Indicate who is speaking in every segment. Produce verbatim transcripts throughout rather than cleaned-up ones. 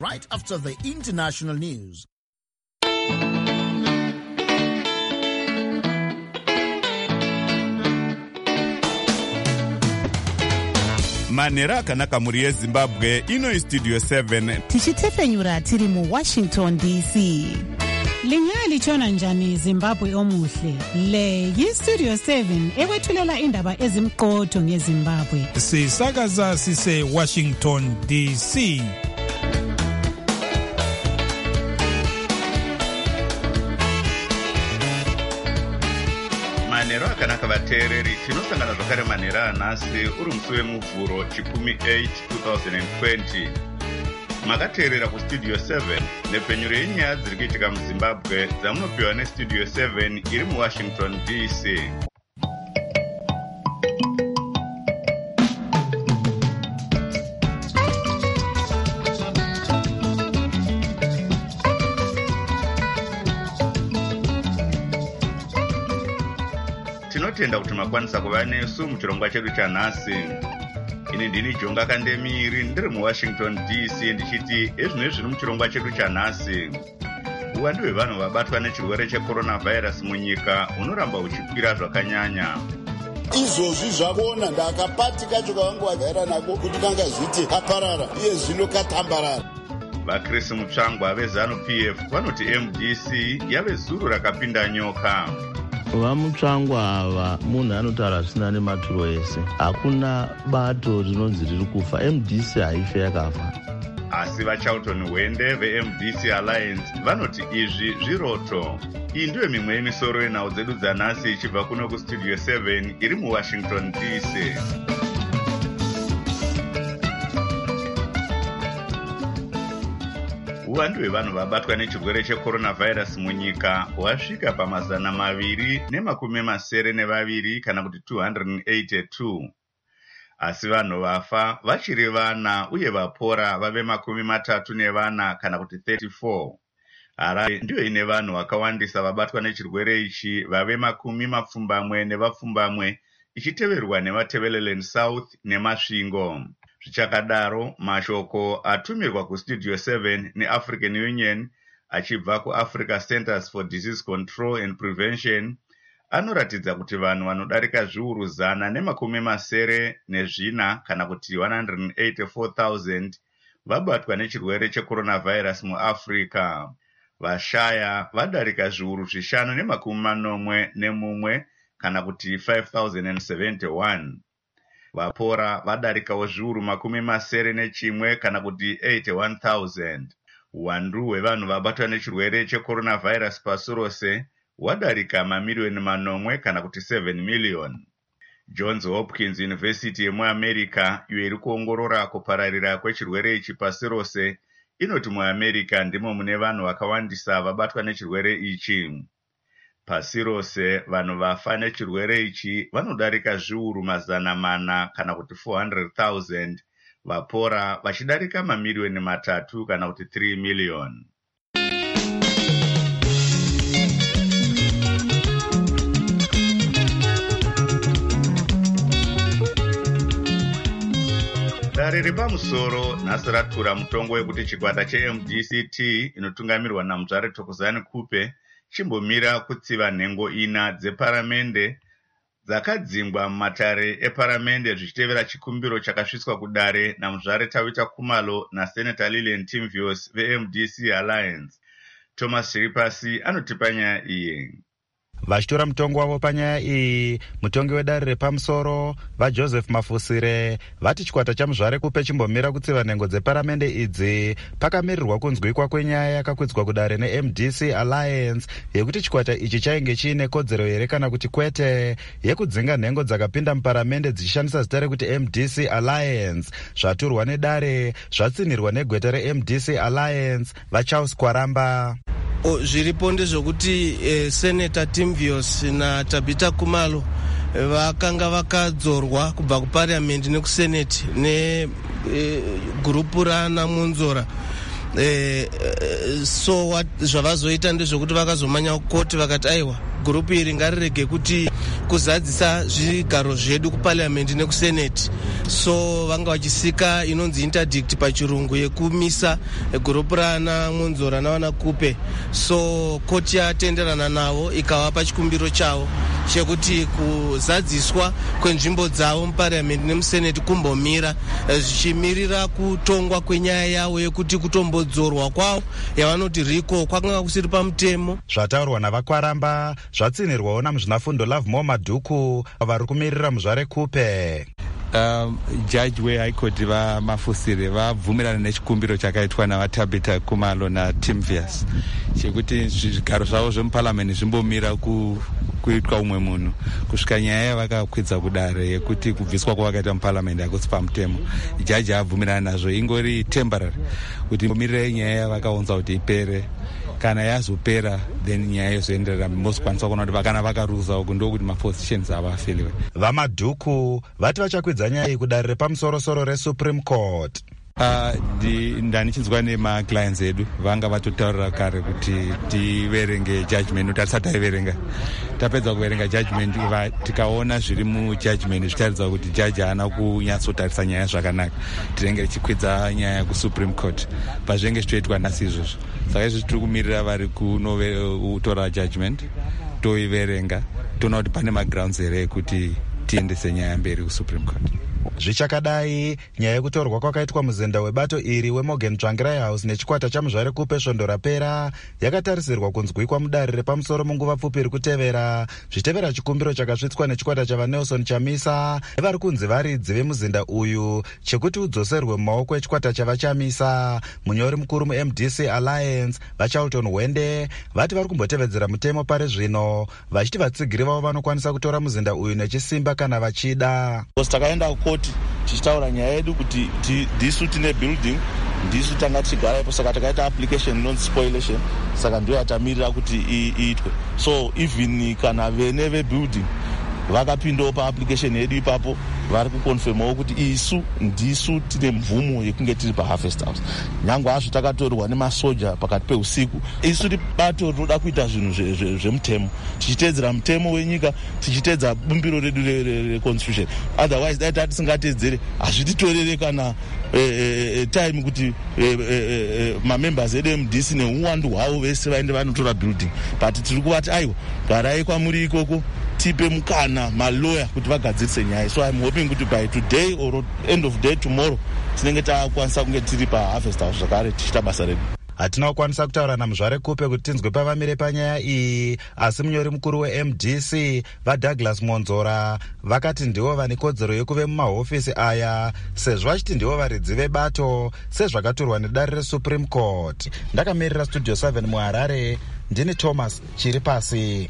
Speaker 1: right after the international news.
Speaker 2: Manera akanaka muri yeZimbabwe, ino istudio seven.
Speaker 3: Tichitefenyura tiri mu Washington D C.
Speaker 4: Linyali chona njani Zimbabwe omuhle. Le yi Studio seven ekwethulela indaba ezimqotho ngeZimbabwe.
Speaker 5: Sisakaza sise Washington D C.
Speaker 2: Manero akanaka vateereri, tinosangana zvakare manera anhasi uri musi wemuvhuro chikumi eight twenty twenty. Makateerera kustudio seven nepfenyuro yenyaya dziri kuitika muZimbabwe dzamunopiwa nestudio seven iri muWashington D C. Tinotenda kuti makwanisa kuva nesu muchirongwa chedu chanhasi. Ini ndini Jonga Kandemiri ndiri muWashington D C ndichiti ezvino zviri muchirongwa chedu chanhasi. Uwandu hwevanhu vabatwa nechirwere checoronavirus munyika unoramba uchikwira zvakanyanya.
Speaker 6: Izvozvi zvavona ndakapati kacho kavangu vagara nako kuti kanga zviti kaparara iye zvino katambarara.
Speaker 2: VaChris Mutsvangwa veZanu P F vanoti M D C yave zuru rakapinda nyoka.
Speaker 7: Vamutsvangwa ava munhu anotaura zvisina nematuro ese. Hakuna bato rinonzi riri kufa. M D C haife yakafa.
Speaker 2: Asi vaCharlton Hwende ve-M D C Alliance vanoti izvi zviroto. Iyi ndiyo mimwe yemisoro yenhau dzedu dzanhasi ichibva kuno kustudio seven iri muWashington D C. Uwandu hwevanhu vabatwa nechirwere checoronavirus munyika hwasvika pamazana maviri nemakumi masere nevaviri kana kuti two hundred eighty-two. Asi vanhu vafa vachiri vana uye vapora vave makumi matatu nevana kana kuti thirty-four. Harare ndiyo ine vanhu vakawandisa vabatwa nechirwere ichi vave makumi mapfumbamwe nevapfumbamwe ichiteverwa nevaTebeleland South neMasvingo. Zvichakadaro, mashoko atumirwa kustudio seven neAfrican Union achibva kuAfrica Centers for Disease Control and Prevention anoratidza kuti vanhu vanodarika zviuru zana nemakumi masere nezvina kana kuti one hundred eighty-four thousand vabatwa nechirwere checoronavirus muAfrica. Vashaya vadarika zviuru zvishanu nemakumi manomwe nemumwe kana kuti five thousand seventy-one. Vapora vadarikawo zviuru makumi masere nechimwe kana kuti eighty-one thousand. Uwandu hwevanhu vabatwa nechirwere checoronavirus pasi rose hwadarika mamiliyoni manomwe kana kuti seven million. Johns Hopkins University yemuAmerica iyo iri kuongorora kupararira kwechirwere ichi pasi rose inoti muAmerica ndimo mune vanhu vakawandisa vabatwa nechirwere ichi. Pasi rose vanhu vafa nechirwere ichi vanodarika zviuru mazana mana kana kuti four hundred thousand, vapora vachidarika mamiliyoni matatu kana kuti three million. Dare repamusoro nhasi ratura mutongo wekuti chikwata che-M D C T inotungamirwa naMuzvare Thokozani Kupe chimbomira kutsiva nhengo ina dzeparamende dzakadzingwa mumatare eparamende zvichitevera chikumbiro chakasviswa kudare naMuzvare Tawita Kumalo naSenator Lilian Timvios ve-M D C Alliance. Thomas Chiripasi anotipa nyaya iyi.
Speaker 8: Vachitora mutongo wavo panyaya iyi, mutongi wedare repamusoro vaJoseph Mafusire vati chikwata chaMuzvare Kupe chimbomira kutsiva nhengo dzeparamende idzi pakamirirwa kunzwikwa kwenyaya yakakwidzwa kudare neM D C Alliance yekuti chikwata ichi chainge chiine kodzero here kana kuti kwete yekudzinga nhengo dzakapinda muparamende dzichishandisa zita rekuti M D C Alliance. Zvaturwa nedare zvatsinirwa negweta reM D C Alliance vaCharles Kwaramba.
Speaker 9: O, zviripo ndezvokuti eh, Senator Timvios na Tabita Kumalo eh, vakanga vakadzorwa kubva kuparliament nekusenate negrupu eh, raNamunzora. Eh, so zvavazoita ndezvokuti vakazomanya kukoti vakati aiwa gurupu iri ngarirege kuti kuzadzisa zvigaro zvedu kuparliament nekusenate. so vanga vachisika inonzi interdict pachirungu yekumisa gurupu rana Munzora navana Kupe. So koti yatenderana navo ikavapa chikumbiro chavo chekuti kuzadziswa kwenzvimbo dzavo muparliament nemuseneti kumbomira zvichimirira kutongwa kwenyaya yavo yekuti kutombodzorwa kwavo yavanoti riko kwakanga kusiri pamutemo.
Speaker 8: Zvataurwa navakwaramba zvatsinirwawo namuzvinafundo Love More Madhuku vari kumirira muzvare Kupe.
Speaker 10: Um, jaji weHigh Court vaMafusire vabvumirana nechikumbiro chakaitwa navaTabita Kumalo naTimvius chekuti zvigaro zvavo zvemuparliament zvimbomira ku kuitwa umwe munhu kusvika nyaya yavakakwidza kudare yekuti kubviswa kwavakaita muparliament hakusi pamutemo. Jaji abvumirana nazvo ingori temporary kuti mirire nyaya yavakaunza kuti ipere. Kana yazopera then nyaya yozoenderera mozokwanisa kuona kuti vakana vakaruza uku ndokuti mapositions ava afeliwe.
Speaker 8: VaMadhuku vati vachakwidza nyaya iyi kudare repamusorosoro reSupreme Court.
Speaker 10: Uh, ndanichinzwa nemaclients edu vanga vatotaurira kare kuti tiverenge judgment kuti hatisati taiverenga. Tapedza kuverenga judgment tikaona zviri mujudgment zvitaridza kuti jaji haana kunyatsotarisa nyaya zvakanaka tinenge tichikwidza nyaya kuSupreme Court pazvinenge zvichitoitwa nhasi izvozvo. Saka izvi tiri kumirira vari kunotora judgment toiverenga toona kuti pane magrounds here ekuti tiendese nyaya mberi kuSupreme Court.
Speaker 8: Zvichakadai, nyaya yekutorwa kwakaitwa muzenda webato iri weMorgan Tsvangirai House nechikwata chamuzvare Kupe svondo rapera yakatarisirwa kunzwikwa mudare repamusoro munguva pfupi iri kutevera zvitevera chikumbiro chakasvitswa nechikwata chavaNelson Chamisa nevari kunzi varidzi vemuzenda uyu chekuti udzoserwe mumaoko echikwata chavachamisa. Munyori mukuru muM D C Alliance vaCharlton Hwende vati vari kumbotevedzera mutemo pari zvino vachiti vatsigiri vavo vanokwanisa kutora muzenda uyu nechisimba kana vachida.
Speaker 7: Takaenda kukoti tichitaura nyaya yedu kuti ndisu tine building ndisu tanga tichigara ipo saka takaita application inonzi spoilation saka ndiyo yatamirira kuti iitwe. So even kana vene vebuilding vakapindawo paapplication yedu ipapo vari kukonfirmawo kuti isu ndisu tine mvumo yekunge tiri paHarvest House. Nyangwe azvo takatorwa nemasoja pakati peusiku. Isu tibato rinoda kuita zvinhu zvemutemo tichitedzera mutemo wenyika tichitedza bumbiro redu reconstitution. Otherwise dai tati tisingatedzere hazvititorere kana time kuti mamembers edu M D C neuwandu hwavo vese vaende vanotora building. But tiri kuvati aiwa garai kwamuri ikoko tipe mukana malawyer kuti vagadzirise nyaya. So I'm hoping kuti by today or end of day tomorrow tinenge takwanisa kunge tiri paHarvest House zvakare tichita basa redu.
Speaker 8: Hatina kukwanisa kutaura namuzvare Kupe kuti tinzwe pavamire panyaya iyi, asi munyori mukuru weM D C vaDouglas Monzora vakati ndivo vane kodzero yekuve mumahofisi aya sezvo vachiti ndivo varidzi vebato sezvakaturwa nedare reSupreme Court. Ndakamirira Studio seven muHarare, ndini Thomas Chiripasi.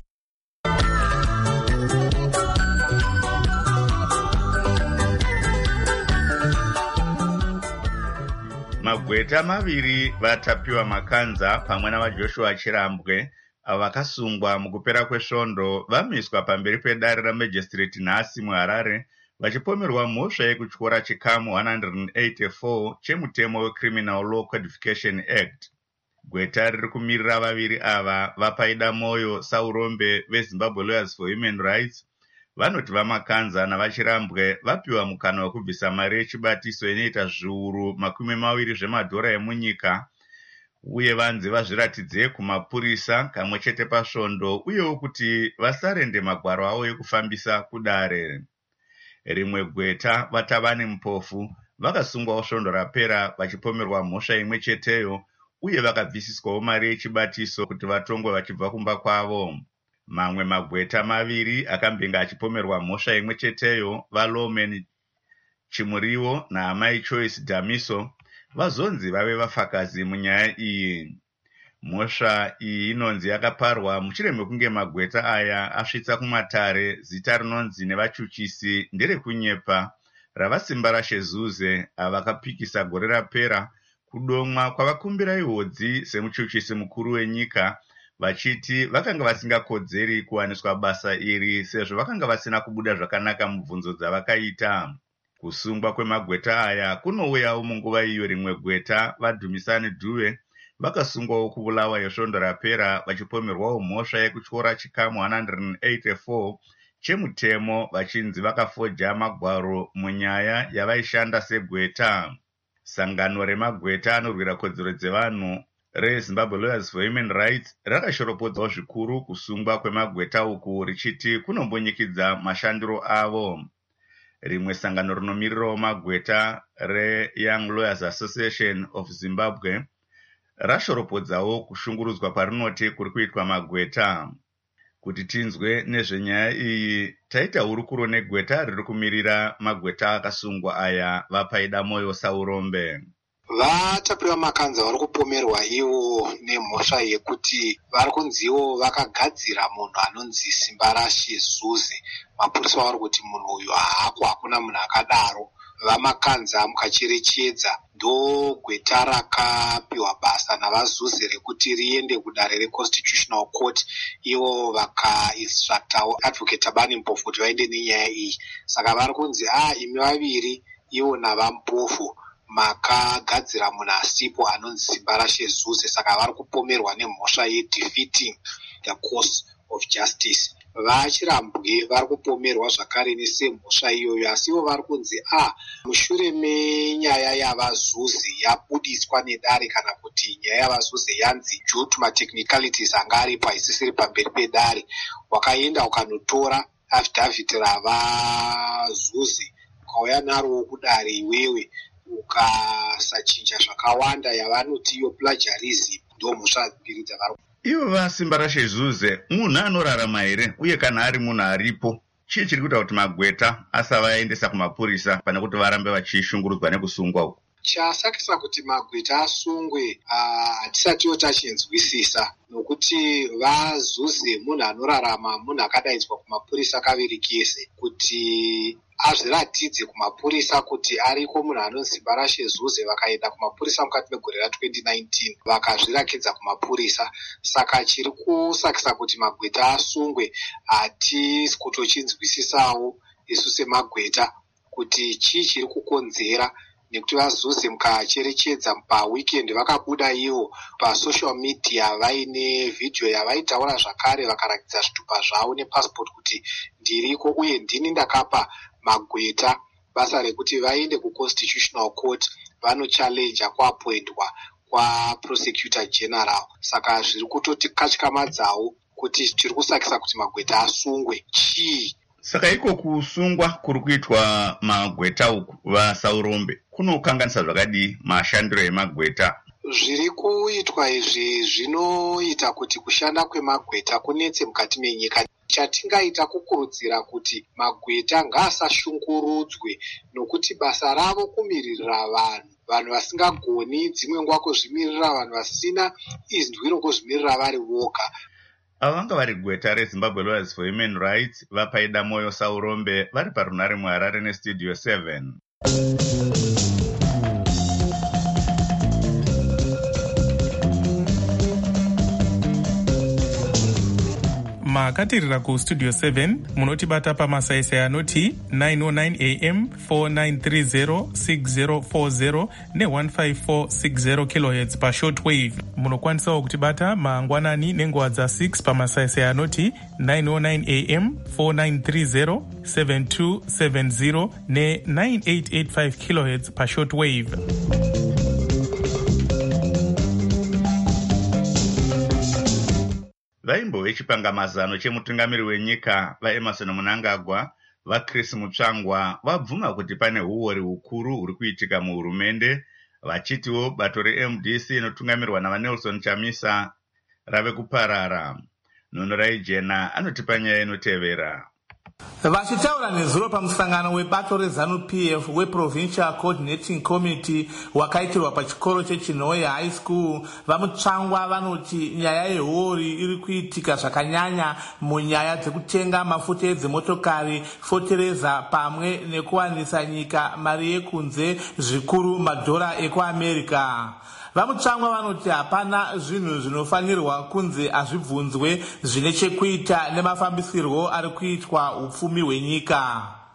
Speaker 2: Magweta maviri vatapiwa makanza pamwe navaJoshua Chirambwe avo vakasungwa mukupera kwesvondo vamiswa pamberi pedare ramajistrate nhasi muHarare vachipomerwa mhosva yekutyora chikamu one eighty-four chemutemo weCriminal Law Codification Act. Gweta riri kumirira vaviri ava vapaida moyo Saurombe veZimbabwe Lawyers for Human Rights vanoti vamakanza navaChirambwe vapiwa mukana wekubvisa mari yechibatiso inoita zviuru makumi maviri zvemadhora emunyika uye vanzi vazviratidze kumapurisa kamwe chete pasvondo uyewo kuti vasarende magwaro avo ekufambisa kudare. Rimwe gweta vaTavani Mupofu vakasungwawo svondo rapera vachipomerwa mhosva imwe cheteyo uye vakabvisiswawo mari yechibatiso kuti vatongwe vachibva kumba kwavo. Mamwe magweta maviri akambinga achipomerwa mhosva imwe cheteyo vaLawman Chimuriwo naamai Choice Damiso vazonzi vave vafakazi munyaya iyi. Mhosva iyi inonzi yakaparwa mushure mekunge magweta aya asvitsa kumatare zita rinonzi nevachuchisi nderekunyepa ravasimba raShezuze ava vakapikisa gore rapera kudomwa kwavakumbira ihodzi semuchuchisi mukuru wenyika vachiti vakanga vasingakodzeri kuwaniswa basa iri sezvo vakanga vasina kubuda zvakanaka mubvunzo dzavakaita. Kusungwa kwemagweta aya kunouyawo munguva iyo rimwe gweta vaDhumisani Dhuwe vakasungwawo kubulawa yesvondo rapera vachipomerwawo mhosva yekutyora chikamu one eighty-four chemutemo vachinzi vakafoja magwaro munyaya yavaishanda segweta. Sangano remagweta anorwira kodzero dzevanhu reZimbabwe Lawyers for Human Rights rakashoropodzawo zvikuru kusungwa kwemagweta uku richiti kunombonyikidza mashandiro avo. Rimwe sangano rinomirirawo magweta reYoung Lawyers Association of Zimbabwe rashoropodzawo kushungurudzwa kwarinoti kuri kuitwa magweta. Kuti tinzwe nezvenyaya iyi, taita hurukuro negweta riri kumirira magweta akasungwa aya vapaida moyo Saurombe.
Speaker 11: Vatapiwa makanza vari kupomerwa ivo nemhosva yekuti vari kunziwo vakagadzira munhu anonzi Simbarashe Zuze. Mapurisa vari kuti munhu uyu haako, hakuna munhu akadaro. Vamakanza mukacherechedza ndo gweta rakapiwa basa navazuze rekuti riende kudare reConstitutional Court, ivo vakainstructawo Advocate Thabani Mpofu kuti vaende nenyaya iyi. Saka vari kunzi ah, imi vaviri ivo navampofu makagadzira munhu asipo anonzi Simbarashe Zuze. Saka vari kupomerwa nemhosva yedefeating the course of justice. Vachirambwe vari kupomerwa zvakare nesemhosva iyoyo, asi ivo vari kunzi ah, mushure menyaya yavazuze yabudiswa nedare, kana kuti nyaya yavazuze yanzi due to matechnicalities anga aripo haisisiri pamberi pedare, wakaenda ukanotora affidavit ravazuze ukauya naro kudare iwewe ukasachinja zvakawanda yavanoti iyo plagiarism, ndo mhosva mbiri dzavari.
Speaker 2: Ivo vaSimbarashe Zuze munhu anorarama here, uye kana ari munhu aripo, chii chiri kuita kuti magweta asavaendesa kumapurisa pane kuti varambe vachishungurudzwa nekusungwa uku?
Speaker 11: Chasakisa kuti magweta asungwe hatisatiwo tachinzwisisa, nokuti vaZuze munhu anorarama, munhu akadaidzwa kumapurisa kaviri kese kuti azviratidze kumapurisa kuti ariko munhu anonzi Simbarashe Zuze. Vakaenda kumapurisa mukati megore ratwenty nineteen vakazvirakidza kumapurisa. Saka chiri kusakisa kuti magweta asungwe hatisi kutochinzwisisawo isu semagweta kuti chii chiri kukonzera, nekuti vaZuze mukacherechedza paweekend vakabuda ivo pasocial media vaine vhidhiyo yavaitaura zvakare vakarakidza zvitupa zvavo nepassport kuti ndiriko uye ndini ndakapa magweta basa rekuti vaende kuConstitutional Court vanochallenja kuapoindwa kwaProsecutor General. Saka zviri kutoti katyamadzawo kuti tiri kusakisa kuti magweta asungwe chii.
Speaker 2: Saka iko kusungwa kuri kuitwa magweta uku vaSaurombe kunokanganisa zvakadii mashandiro emagweta?
Speaker 11: Zviri kuitwa izvi zvinoita kuti kushanda kwemagweta kunetse mukati menyika. Chatingaita kukurudzira kuti magweta ngaasashungurudzwe, nokuti basa ravo kumirira vanhu, vanhu vasingagoni dzimwe nguva kuzvimirira, vanhu vasina izwi rokuzvimirira vari voga.
Speaker 2: Ava vanga vari gweta reZimbabwe Lawyers for Human Rights vapaida moyo Saurombe vari parunare muHarare neStudio seven.
Speaker 5: makatirira kustudio seven munotibata pamasaisai anoti nine oh nine a m four nine three zero six zero four zero ne one five four six zero kilohertz pashortwave. Munokwanisawo kutibata mangwanani nenguva dza6 pamasaisai anoti nine oh nine a m four nine three zero seven two seven zero ne nine eight eight five kilohertz pashortwave.
Speaker 2: Vaimbove chipangamazano chemutungamiri wenyika vaEmerson Mnangagwa vaChris Mutsvangwa vabvuma kuti pane huori hukuru huri kuitika muhurumende, vachitiwo bato reM D C inotungamirwa navaNelson Chamisa rave kuparara. Nhonorai Jena anotipa nyaya inotevera.
Speaker 12: Vachitaura nezuro pamusangano webato reZANU-P F weProvincial Coordinating Committee wakaitirwa pachikoro cheChinhoyi High School, vaMutsvangwa vanoti nyaya yehuori iri kuitika zvakanyanya munyaya dzekutenga mafuta edzimotokari, fotereza pamwe nekuwanisa nyika mari yekunze, zvikuru madhora ekuAmerica. VaMutsvangwa vanoti hapana zvinhu zvinofanirwa kunze azvibvunzwe zvine chekuita nemafambisirwo ari kuitwa upfumi hwenyika.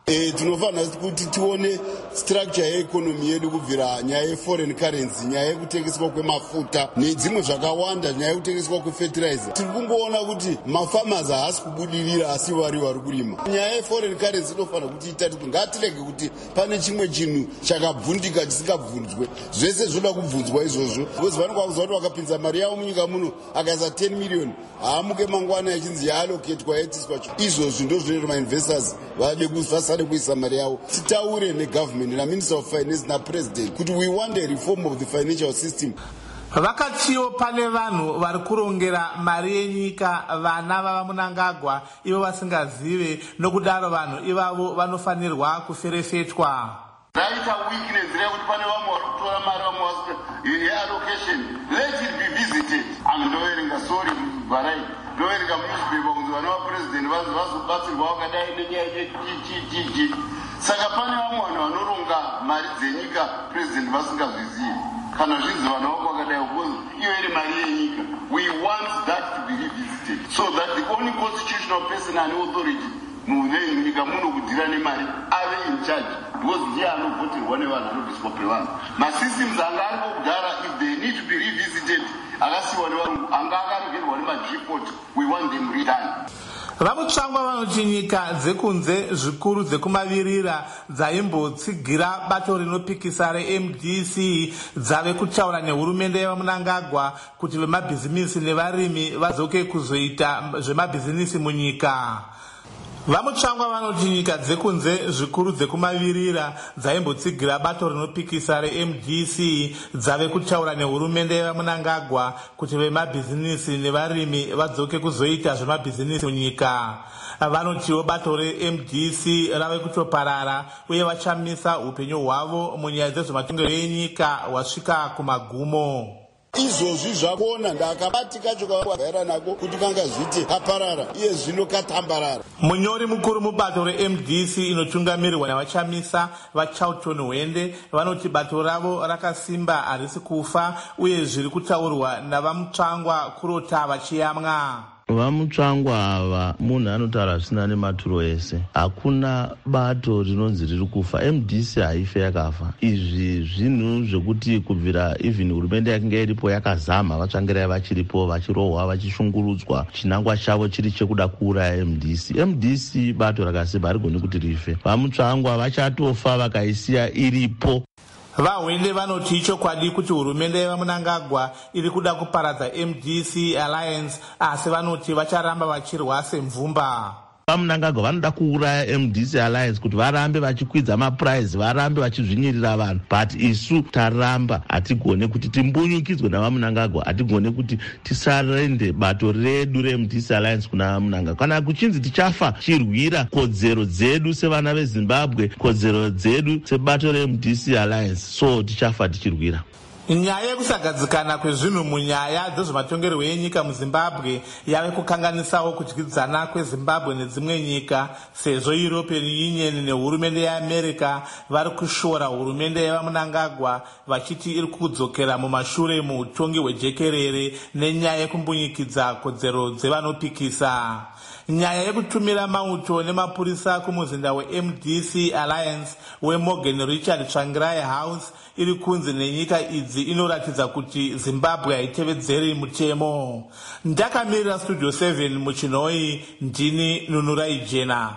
Speaker 6: E, tinofanira kuti tione structure yeekonomi yedu kubvira nyaya yeforeign currency, nyaya yekutengeswa kwemafuta nedzimwe zvakawanda, nyaya yekutengeswa kwefertilizer. Tiri kungoona kuti mafarmers haasi kubudirira asi vari vari kurima. Nyaya yeforeign currency inofanira kuti itariswe. Ngatirege kuti pane chimwe chinhu chakabvundika chisingabvunzwe. Zvese zvoda kubvunzwa izvozvo. Because vanokwakuziva kuti vakapinza mari yavo munyika muno akaisa ten million haamuke mangwana yachinzi yaallocatwa yatiswa. Izvozvo ndozvinoita mainvestors vade vasade kuisa mari yavo. Titaure negovernment naminister of finance napresident kuti we want a reform of the financial system.
Speaker 12: Vakatiwo pane vanhu vari kurongera mari yenyika vana vava Mnangagwa ivo vasingazive, nokudaro vanhu ivavo vanofanirwa kuferefetwa.
Speaker 6: Raita weakness rekuti pane vamwe vari kutora mari vamwe yeallocation. Let it be visited. Andoverenga sorry varai ndoverenga munewspaper kunzi vana vapresident vazobatsirwa vakadai nenyaya yechijiji. Saka pane vamwe vanhu vanoronga mari dzenyika president vasingazvizivi. Kana zvinzi vanhu vako vakadai because iyo iri mari yenyika. We want that to be revisited so that the only constitutional person and authority munyika muno kudhira nemari ave in charge, because ndiye anovhoterwa nevanhu anobviswa pevanhu. Masystems anga aripo kudhara, if they need to be revisited, akasiyiwa nevanhu anga akaregerwa nemadreport, we want them redone.
Speaker 12: Vamutsvangwa vanoti nyika dzekunze zvikuru dzekumavirira dzaimbotsigira bato rinopikisa reM D C dzave kutaura nehurumende yevaMnangagwa kuti vemabhizimisi nevarimi vadzoke kuzoita zvemabhizimisi munyika. Vamutsvangwa vanoti nyika dzekunze zvikuru dzekumavirira dzaimbotsigira bato rinopikisa reM D C dzave kutaura nehurumende yevaMnangagwa kuti vemabhizinisi nevarimi vadzoke kuzoita zvemabhizinisi munyika. Vanotiwo bato reM D C rave kutoparara uye vachamisa upenyu hwavo munyaya dzezvematongero enyika hwasvika kumagumo.
Speaker 6: Izvozvi zvakuona ndakabatika chokavagara nako kuti kanga zviti kaparara iye zvino katambarara.
Speaker 12: Munyori mukuru mubato reM D C inotungamirirwa navachamisa vaCharlton Hwende vanoti bato ravo rakasimba harisi kufa uye zviri kutaurwa navamutsvangwa kurota vachiyamwa.
Speaker 7: Vamutsvangwa ava munhu anotaura zvisina nematuro ese. Hakuna bato rinonzi riri kufa. M D C haife yakafa. Izvi zvinhu zvekuti kubvira even hurumende yakinge iripo yakazama vatsvangirai vachiripo vachirohwa vachishungurudzwa chinangwa chavo chiri chekuda kuuraya M D C. M D C bato rakasimba harigoni kuti rife. Vamutsvangwa vachatofa vakaisiya iripo.
Speaker 12: Vahwende vanoti chokwadi kuti hurumende yevaMnangagwa iri kuda kuparadza M D C Alliance, asi vanoti vacharamba vachirwa semvumba.
Speaker 7: VaMnangagwa vanoda kuuraya M D C Alliance kuti varambe vachikwidza mapurize, varambe vachizvinyirira vanhu, but isu taramba. Hatigone kuti timbunyukidzwe navaMnangagwa, hatigone kuti tisarende bato redu reM D C Alliance kuna vaMnangagwa. Kana kuchinzi tichafa chirwira kodzero dzedu sevana veZimbabwe, kodzero dzedu sebato reM D C Alliance, so tichafa tichirwira.
Speaker 12: Nyaya yekusagadzikana kwezvinhu munyaya dzezvematongerwo enyika muZimbabwe yave kukanganisawo kudyidzana kweZimbabwe nedzimwe nyika, sezvo European Union nehurumende yeAmerica vari kushora hurumende yevaMnangagwa vachiti iri kudzokera mumashure muutongi hwejekerere nenyaya yekumbunyikidza kodzero dzevanopikisa. Nyaya yekutumira mauto nemapurisa kumuzinda weM D C Alliance weMorgan Richard Tsvangirai House iri kunzi nenyika idzi inoratidza kuti Zimbabwe haitevedzeri mutemo. Ndakamirira Studio seven muChinoi, ndini Nunurai Jena.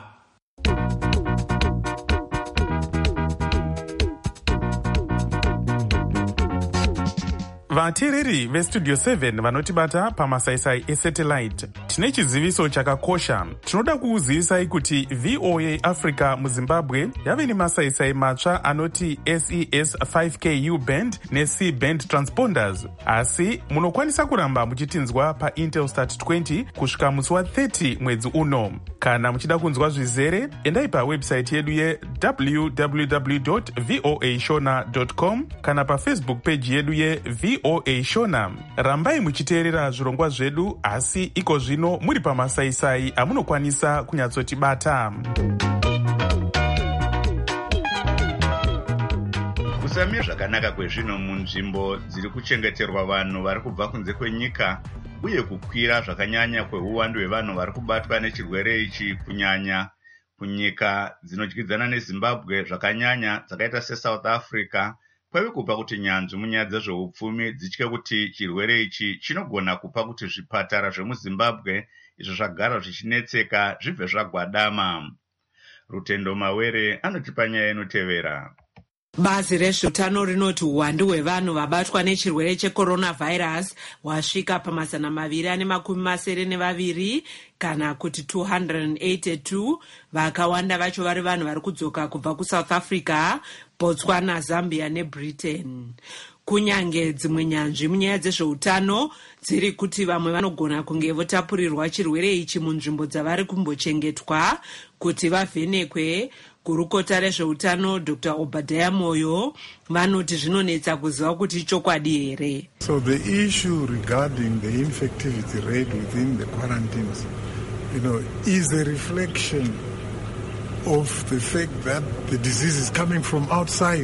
Speaker 5: vateereri vestudio seven vanotibata pamasaisai esatellite, tine chiziviso chakakosha. Tinoda kukuzivisai kuti V O A Africa muZimbabwe yave nemasaisai matsva anoti S E S five K U band neC band transponders, asi munokwanisa kuramba muchitinzwa paintelstat twenty kusvika musi wa30 mwedzi uno. Kana muchida kunzwa zvizere, endai pawebsite yedu ye w w w dot voa shona dot com kana pafacebook page yedu ye V O A Shona. Rambai muchiteerera zvirongwa zvedu, asi iko zvino muri pamasaisai amunokwanisa kunyatsotibata.
Speaker 2: Kusamira zvakanaka kwezvino munzvimbo dziri kuchengeterwa vanhu vari kubva kunze kwenyika, uye kukwira zvakanyanya kweuwandu hwevanhu vari kubatwa nechirwere ichi kunyanya kunyika dzinodyidzana nezimbabwe zvakanyanya dzakaita sesouth africa kwave kupa kuti nyanzvi munyaya dzezveupfumi dzitye kuti chirwere ichi chinogona kupa kuti zvipatara zvemuzimbabwe izvo zvagara zvichinetseka zvibve zvagwadama. Rutendo Mawere anotipa nyaya inotevera.
Speaker 13: Bazi rezveutano rinoti uwandu hwevanhu vabatwa nechirwere checoronavirus hwasvika pamazana maviri ane makumi masere nevaviri kana kuti two hundred eighty-two, vakawanda vacho vari vanhu vari kudzoka kubva kuSouth Africa, Botswana, Zambia neBritain. Kunyange dzimwe nyanzvi munyaya dzezveutano dziri kuti vamwe vanogona kunge votapurirwa chirwere ichi munzvimbo dzavari kumbochengetwa kuti vavhenekwe, gurukota rezveutano Doctor Obadiah Moyo vanoti zvinonetsa kuziva kuti chokwadi here.
Speaker 14: So the issue regarding the infectivity rate within the quarantines, you know, is a reflection of the fact that the disease is coming from outside.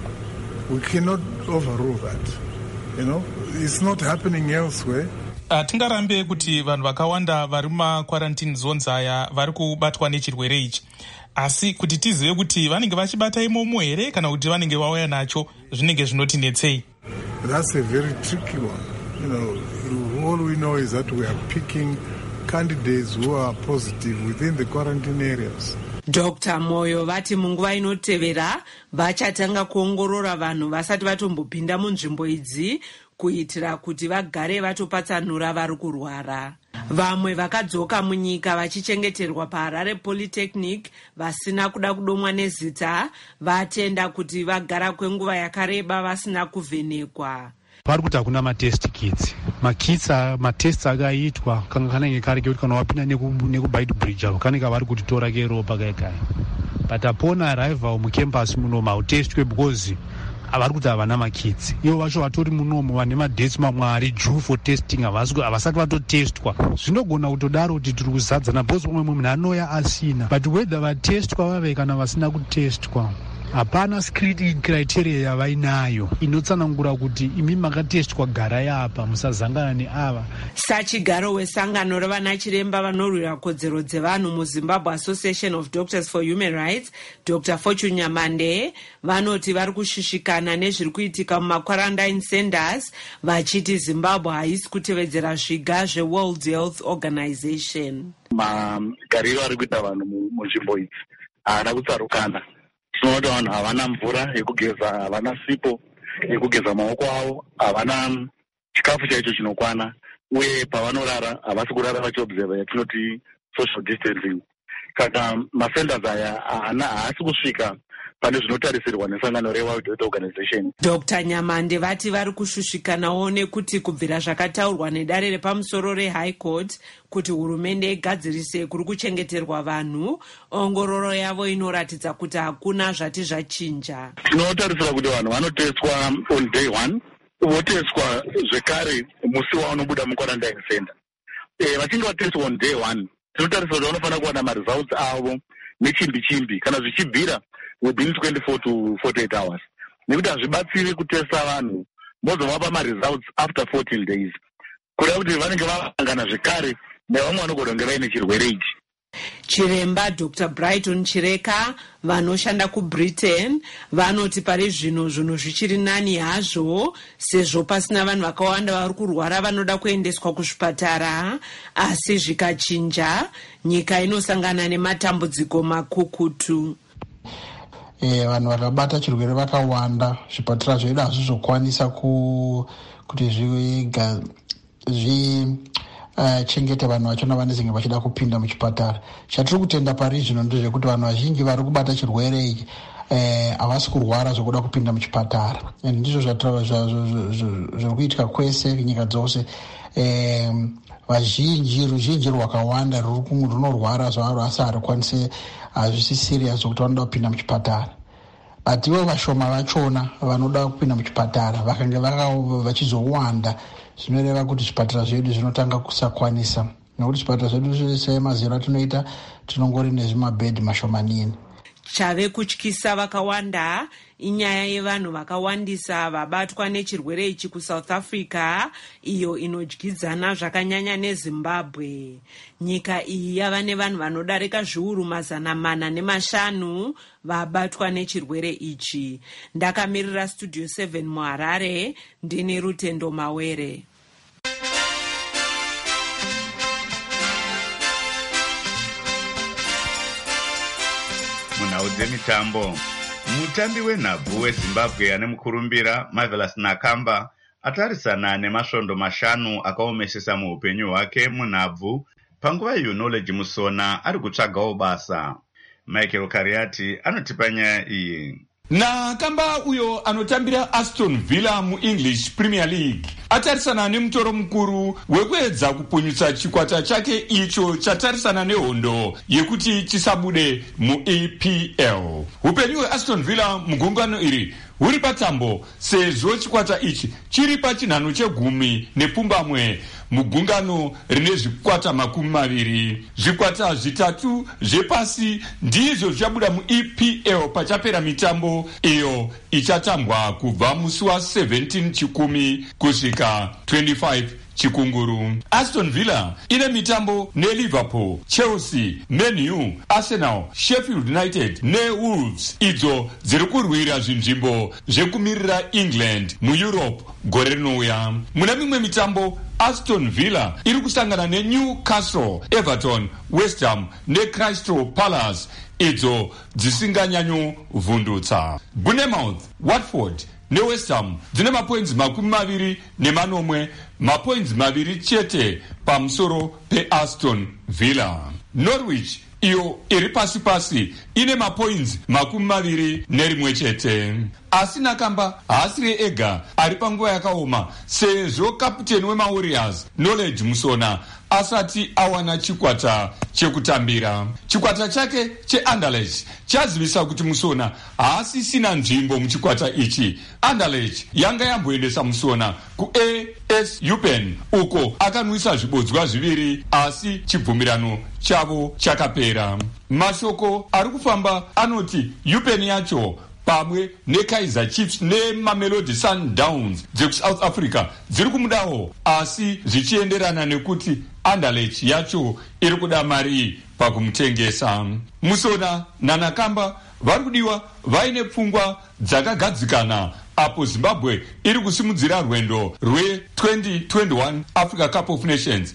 Speaker 14: We cannot overrule that. You know, it's not happening elsewhere.
Speaker 5: Hatingarambe kuti vanhu vakawanda vari mumakwarantini zones aya vari kubatwa nechirwere ichi. Asi kuti tizive kuti vanenge vachibata imomo here kana kuti vanenge vauya nacho zvinenge zvinotinetsei.
Speaker 14: That's a very tricky one. You know, all we know is that we are picking candidates who are positive within the quarantine areas.
Speaker 13: Doctor Moyo vati munguva inotevera vachatanga kuongorora vanhu vasati vatombopinda munzvimbo idzi kuitira kuti vagare vatopatsanura vari kurwara. Vamwe vakadzoka munyika vachichengeterwa paHarare Polytechnic vasina kuda kudomwa nezita vatenda kuti vagara kwenguva yakareba vasina kuvhenekwa.
Speaker 15: Pari kuti hakuna matest kits. Makits matest akaitwa kanga kanenge kari kuti kana wapinda nekubite bridge avo kanenge vari kutitora keropa kaikai. But upon arrival mucampus muno mautestwe because avari kuti havana makits. Ivo vacho vatori munomo vane madates mamwe ari due for testing havasati vatotestwa. Zvinogona kutodaro kuti tiri kuzadzana because umwe munhu anoya asina. But whether vatestwa vave kana vasina kutestwa, hapana screening criteria yavainayo inotsanangura kuti imi makatestwa garai apa musazangana neava.
Speaker 13: Sachigaro wesangano revana chiremba vanorwira kodzero dzevanhu muZimbabwe Association of Doctors for Human Rights, Doctor Fortune Nyamande vanoti vari kushishikana nezviri kuitika mumakwarantine centers vachiti Zimbabwe haisi kutevedzera zviga zveWorld Health Organization.
Speaker 16: Magariro ari kuita vanhu munzvimbo idzi haana kutsarukana. Tinoona vanhu havana mvura yekugeza, havana sipo yekugeza maoko avo, havana chikafu chaicho chinokwana, uye pavanorara havasi kurara vachiobserva yatinoti social distancing. Kana masenders aya haasi kusvika pane zvinotarisirwa nesangano reWorld Health Organization.
Speaker 13: Doctor Nyamande vati vari kushushikanawo nekuti kubvira zvakataurwa nedare repamusoro reHigh Court kuti hurumende igadzirise kuri kuchengeterwa vanhu, ongororo yavo inoratidza kuti hakuna zvati zvachinja.
Speaker 16: Tinotarisira kuti vanhu vanoteswa on day one, voteswa zvekare musi wavanobuda muquarantine center. Eh, vachinge vateswa on day one, tinotarisira kuti vanofanira kuwana maresults avo nechimbi chimbi kana zvichibvira within twenty-four to forty-eight hours. Nekuti hazvibatsiri kutesta vanhu mozovapa maresults after fourteen days. Kuda kuti vanenge vavangana zvekare nevamwe vanogona kunge vaine chirwere ichi.
Speaker 13: Chiremba Doctor Brighton Chireka vanoshanda kuBritain vanoti pari zvino zvinhu zvichiri nani hazvo sezvo pasina vanhu vakawanda vari kurwara vanoda kuendeswa kuzvipatara, asi zvikachinja nyika inosangana nematambudziko makukutu.
Speaker 17: Eh, vanhu vakabata chirwere vakawanda, zvipatara zvedu hazvizokwanisa kuti zviga zvi Uh, chengete vanhu vachona vanenge vachida kupinda muchipatara. Chatiri kutenda pari zvino ndezvekuti vanhu vazhinji vari kubata chirwere ichi havasi uh, kurwara zvokuda kupinda muchipatara, and ndizvo zviri kuitika kwese nyika dzose. Um, vazhinji ruzhinji rwakawanda runorwara zvaro asi harikwanise, hazvisi serious zvokuti vanoda kupinda muchipatara. But ivo vashoma vachona vanoda kupinda muchipatara vakange vachizowanda, zvinoreva kuti zvipatara zvedu zvinotanga kusakwanisa, nekuti zvipatara zvedu zvese mazero atinoita tinongori nezvimabhedhi mashomanini.
Speaker 13: chave kutyisa vakawanda inyaya yevanhu vakawandisa vabatwa nechirwere ichi kuSouth Africa, iyo inodyidzana zvakanyanya neZimbabwe. Nyika iyi yava nevanhu vanodarika zviuru mazana mana nemashanu vabatwa nechirwere ichi. Ndakamirira Studio seven muHarare, ndini Rutendo Mawere.
Speaker 2: Munhau dzemitambo, mutambi wenhabvu weZimbabwe ane mukurumbira Marvelous Nakamba atarisana nemasvondo mashanu akaomesesa muupenyu hwake munhabvu panguva iyo Knowledge Musona ari kutsvagawo basa. Michael Kariati anotipa nyaya iyi.
Speaker 18: Nakamba uyo anotambira Aston Villa muEnglish Premier League atarisana nemutoro mukuru wekuedza kupunyutsa chikwata chake icho chatarisana nehondo yekuti chisabude muE P L. Upenyu hweAston Villa mugungano iri huri patambo sezvo chikwata ichi chiri pachinhano chegumi nepfumbamwe mugungano rine zvikwata makumi maviri. Zvikwata zvitatu zvepasi ndizvo zvichabuda muE P L pachapera mitambo iyo ichatambwa kubva musi wa17 chikumi kusvika twenty-five chikunguru. Aston Villa ine mitambo neLiverpool, Chelsea, Man U, Arsenal, Sheffield United neWolves idzo dziri kurwira zvinzvimbo zvekumirira England muEurope gore rinouya. Muna mimwe mitambo Aston Villa iri kusangana neNewcastle, Everton, West Ham neCrystal Palace idzo dzisinganyanyo vhundutsa. Bournemouth, Watford neWest Ham dzine mapoints makumi maviri nemanomwe, mapoints maviri chete pamusoro peAston Villa. Norwich iyo iri pasi pasi ine mapoints makumi maviri nerimwe chete. Asi Nakamba haasiri ega ari panguva yakaoma sezvo kaputeni wemaWarriors Knowledge Musona asati awana chikwata chekutambira. Chikwata chake cheAnderlecht chazivisa kuti Musona haasisina nzvimbo muchikwata ichi. Anderlecht yanga yamboendesa Musona kuA S Upen uko akanwisa zvibodzwa zviviri asi chibvumirano chavo chakapera. Mashoko ari kufamba anoti Upen yacho pamwe neKaizer Chiefs neMamelodi Sundowns dzekuSouth Africa dziri kumudawo, asi zvichienderana nekuti Anderlecht yacho iri kuda mari pakumutengesa. Musona naNakamba vari kudiwa vaine pfungwa dzakagadzikana apo Zimbabwe iri kusimudzira rwendo rwe20 twenty-one Africa Cup of Nations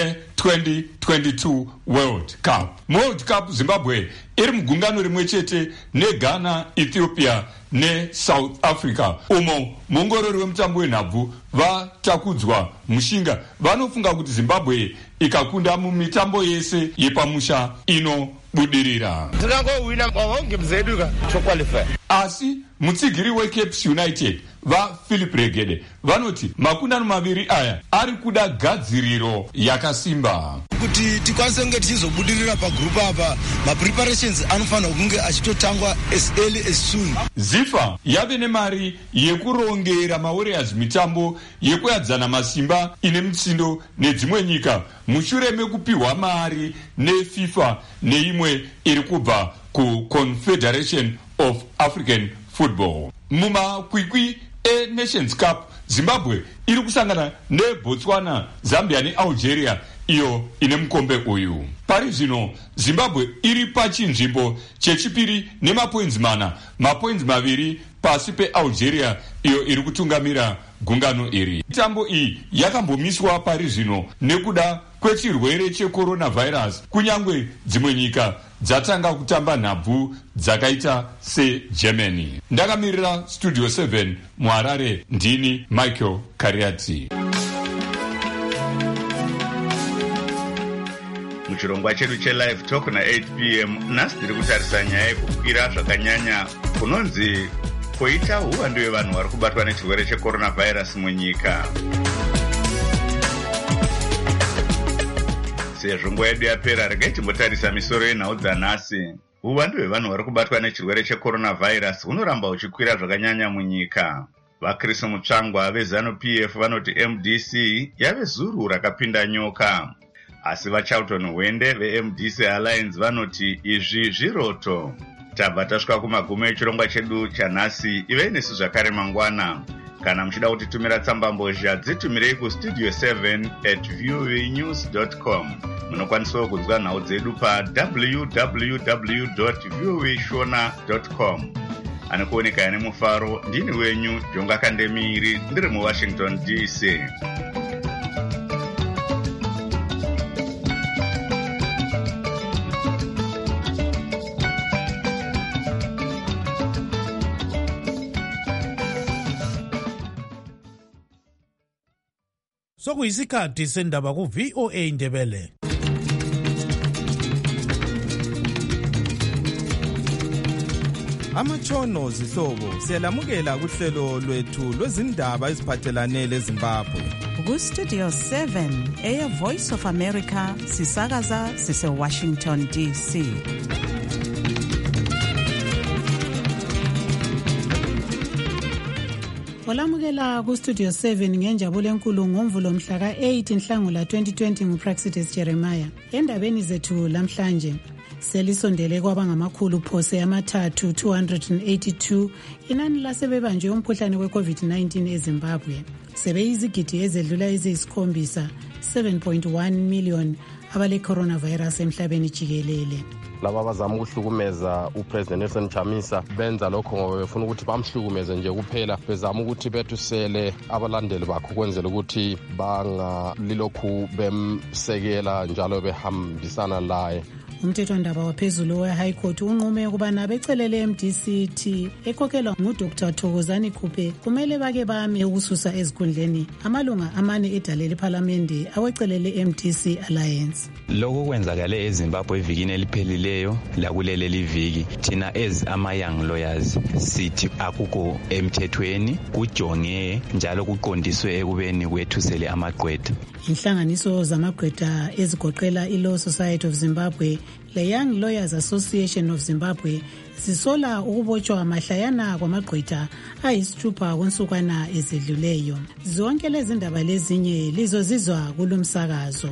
Speaker 18: ne20 twenty-two World Cup. World Cup Zimbabwe iri mugungano rimwe chete neGhana, Ethiopia neSouth Africa. Umo muongorori wemutambo wenhabvu vatakudzwa mushinga vanofunga kuti Zimbabwe ikakunda mumitambo yese yepamusha ino budirira.
Speaker 9: Tinangowina wawonge mzeduka choqualify.
Speaker 18: Asi mutsigiri weCapes United va Philip Regede vanoti makundano maviri aya ari kuda gadziriro yakasimba
Speaker 19: kuti tikwanise kunge tichizobudirira pagroup apa. Mapreparations anofanira kunge achitotangwa as early as soon.
Speaker 18: Zifa yave nemari yekurongera maWarriors mitambo yekuyadzana masimba ine mutsindo nedzimwe nyika mushure mekupiwa mari neFIFA neimwe iri kubva kuConfederation of African Football. Mumakwikwi eNations Cup Zimbabwe iri kusangana neBotswana, Zambia neAlgeria iyo ine mukombe uyu. Pari zvino Zimbabwe iri pachinzvimbo chechipiri nemapoints mana, mapoints maviri pasi peAlgeria iyo iri kutungamira gungano iri. Mitambo iyi yakambomiswa pari zvino nekuda kwechirwere checoronavirus, kunyangwe dzimwe nyika dzatanga kutamba nhabvu dzakaita seGermany. Ndakamirira Studio seven muHarare, ndini Michael Kariati.
Speaker 2: Muchirongwa chedu cheLive Talk na eight p m nhasi tiri kutarisa nyaya yekukwira zvakanyanya kunonzi koita uwandu hwevanhu vari kubatwa nechirwere checoronavirus munyika. Sezvo nguva yedu yapera, regai timbotarisa misoro yenhau dzanhasi. Uwandu hwevanhu vari kubatwa nechirwere checoronavirus hunoramba huchikwira zvakanyanya munyika. VaChris Mutsvangwa veZanu-P F vanoti M D C yave zuru rakapinda nyoka. Asi vaCharlton Hwende veM D C Alliance vanoti izvi zviroto. tabva tasvika kumagumo echirongwa chedu chanhasi. Ivei nesu zvakare mangwana. Kana muchida kutitumira tsambambozha dzitumirei kustudio seven at voanews dot com. Munokwanisawo kunzwa nhau dzedu pa w w w dot voa shona dot com. Anokuoneka ane mufaro ndini wenyu Jonga Kandemiri ndiri muWashington D C.
Speaker 1: Sokuyisikhathi sendaba ku V O A Ndebele.
Speaker 20: Amatshono zihlobo siyalamukela kuhlelo lwethu lwezindaba eziphathelane leZimbabwe.
Speaker 3: Ku Studio seven Air Voice of America sisakaza sise Washington D C.
Speaker 4: Olamukela ku Studio seven ngenjabulo enkulu ngomvulo mhla ka eight Nhlangula twenty twenty nguPraxitis Jeremiah. Endabeni zethu lamhlanje selisondele kwabangamakhulu phose amathathu two hundred eighty-two inani lasebebanjwe umkhuhlane we-COVID nineteen eZimbabwe. Sebeyizigidi ezedlula eziyisikhombisa seven point one million abale coronavirus emhlabeni jikelele.
Speaker 21: Laba bazama ukuhlukumeza uPresident Nelson Chamisa benza lokho ngoba befuna ukuthi bamhlukumeze nje kuphela, bezama ukuthi bethusele abalandeli bakhe ukwenzela ukuthi bangalilokhu bemsekela njalo behambisana laye.
Speaker 4: Umthethwandaba waphezulu we-High Court unqume ukubana becelele M D C T ekhokelwa nguDr Thokozani Kupe kumele bake bame ukususa ezikhundleni amalunga amane edale lephalamende awecelele M D C Alliance.
Speaker 22: Lokho kwenzakale eZimbabwe evikini eliphelileyo lakulele liviki, thina as ama-young lawyers sithi akukho emthethweni, kujonge njalo kuqondiswe ekubeni kwethusele amagqwetha.
Speaker 4: Inhlanganiso zamagqwetha ezigoqela i-Law Society of Zimbabwe le Young Lawyers Association of Zimbabwe zisola ukubotshwa mahlayana kwamagqwetha ayisithupha konsukwana ezedluleyo. Zonke lezi ndaba lezinye lizozizwa kulumsakazo.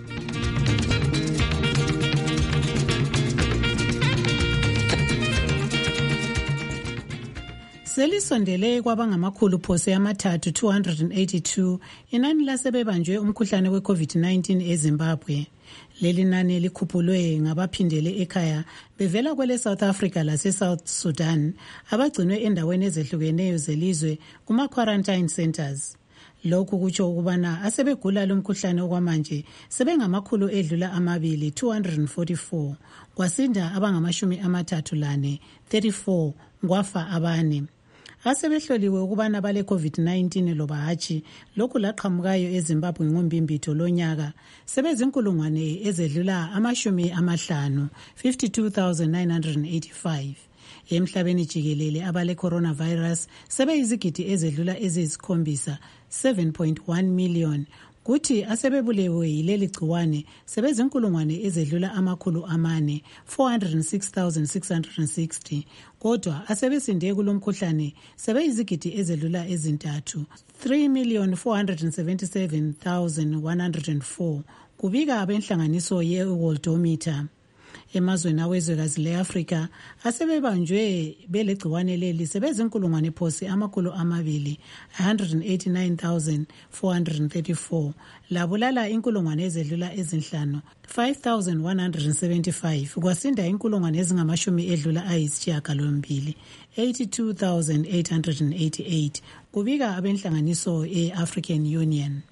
Speaker 4: Selisondele kwabangamakhulu phose amathathu two hundred eighty-two inani lasebebanjwe umkhuhlane we-COVID nineteen eZimbabwe. Leli nani likhuphulwe ngabaphindele ekhaya bevela kwele South Africa lase South Sudan abagcinwe endaweni ezehlukeneyo zelizwe kuma quarantine centers. Lokhu kutsho ukubana asebegula lumkhuhlane okwamanje sebengamakhulu edlula amabili two hundred forty-four, kwasinda abangamashumi amathathu lane thirty-four, kwafa abane. Asebehloliwe ukubana bale COVID nineteen loba hatshi, lokhu laqhamukayo eZimbabwe ngombimbitho lonyaka sebezinkulungwane ezedlula amashumi amahlanu fifty-two thousand nine hundred eighty-five. Emhlabeni jikelele abale coronavirus sebeyizigidi ezedlula eziyisikhombisa seven point one million. Kuthi asebebulewe yileli gciwane sebezinkulungwane ezedlula amakhulu amane four hundred six thousand six hundred sixty, kodwa asebesinde kulomkhuhlane sebeyizigidi ezedlula ezintathu three million four hundred seventy-seven thousand one hundred four, kubika abenhlanganiso ye-Worldometer. Emazweni awezwekazi le-Afrika asebebanjwe belegciwane leli sebezinkulungwane phose amakhulu amabili one hundred eighty-nine thousand four hundred thirty-four, labulala inkulungwane ezedlula ezinhlanu five thousand one hundred seventy-five, kwasinda inkulungwane ezingamashumi edlula ayisishiyagalombili eighty-two thousand eight hundred eighty-eight, kubika abenhlanganiso e-African Union.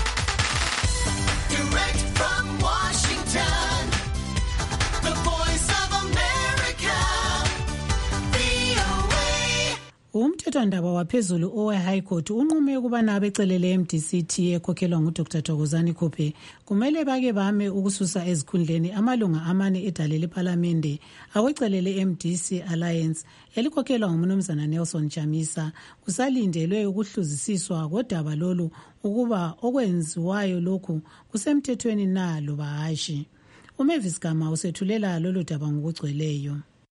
Speaker 23: Direct from Washington.
Speaker 4: Umthethwandaba waphezulu owe-High Court unqume ukubana abecelele M D C T ekhokhelwa nguDr Thokozani Kupe kumele bake bame ukususa ezikhundleni amalunga amane edale lephalamende awecelele M D C Alliance elikhokhelwa nguMnumzana Nelson Chamisa. Kusalindelwe ukuhluzisiswa kodaba lolu ukuba okwenziwayo lokhu kusemthethweni na loba hashi. uMavis Gama usethulela lolu daba ngokugcweleyo.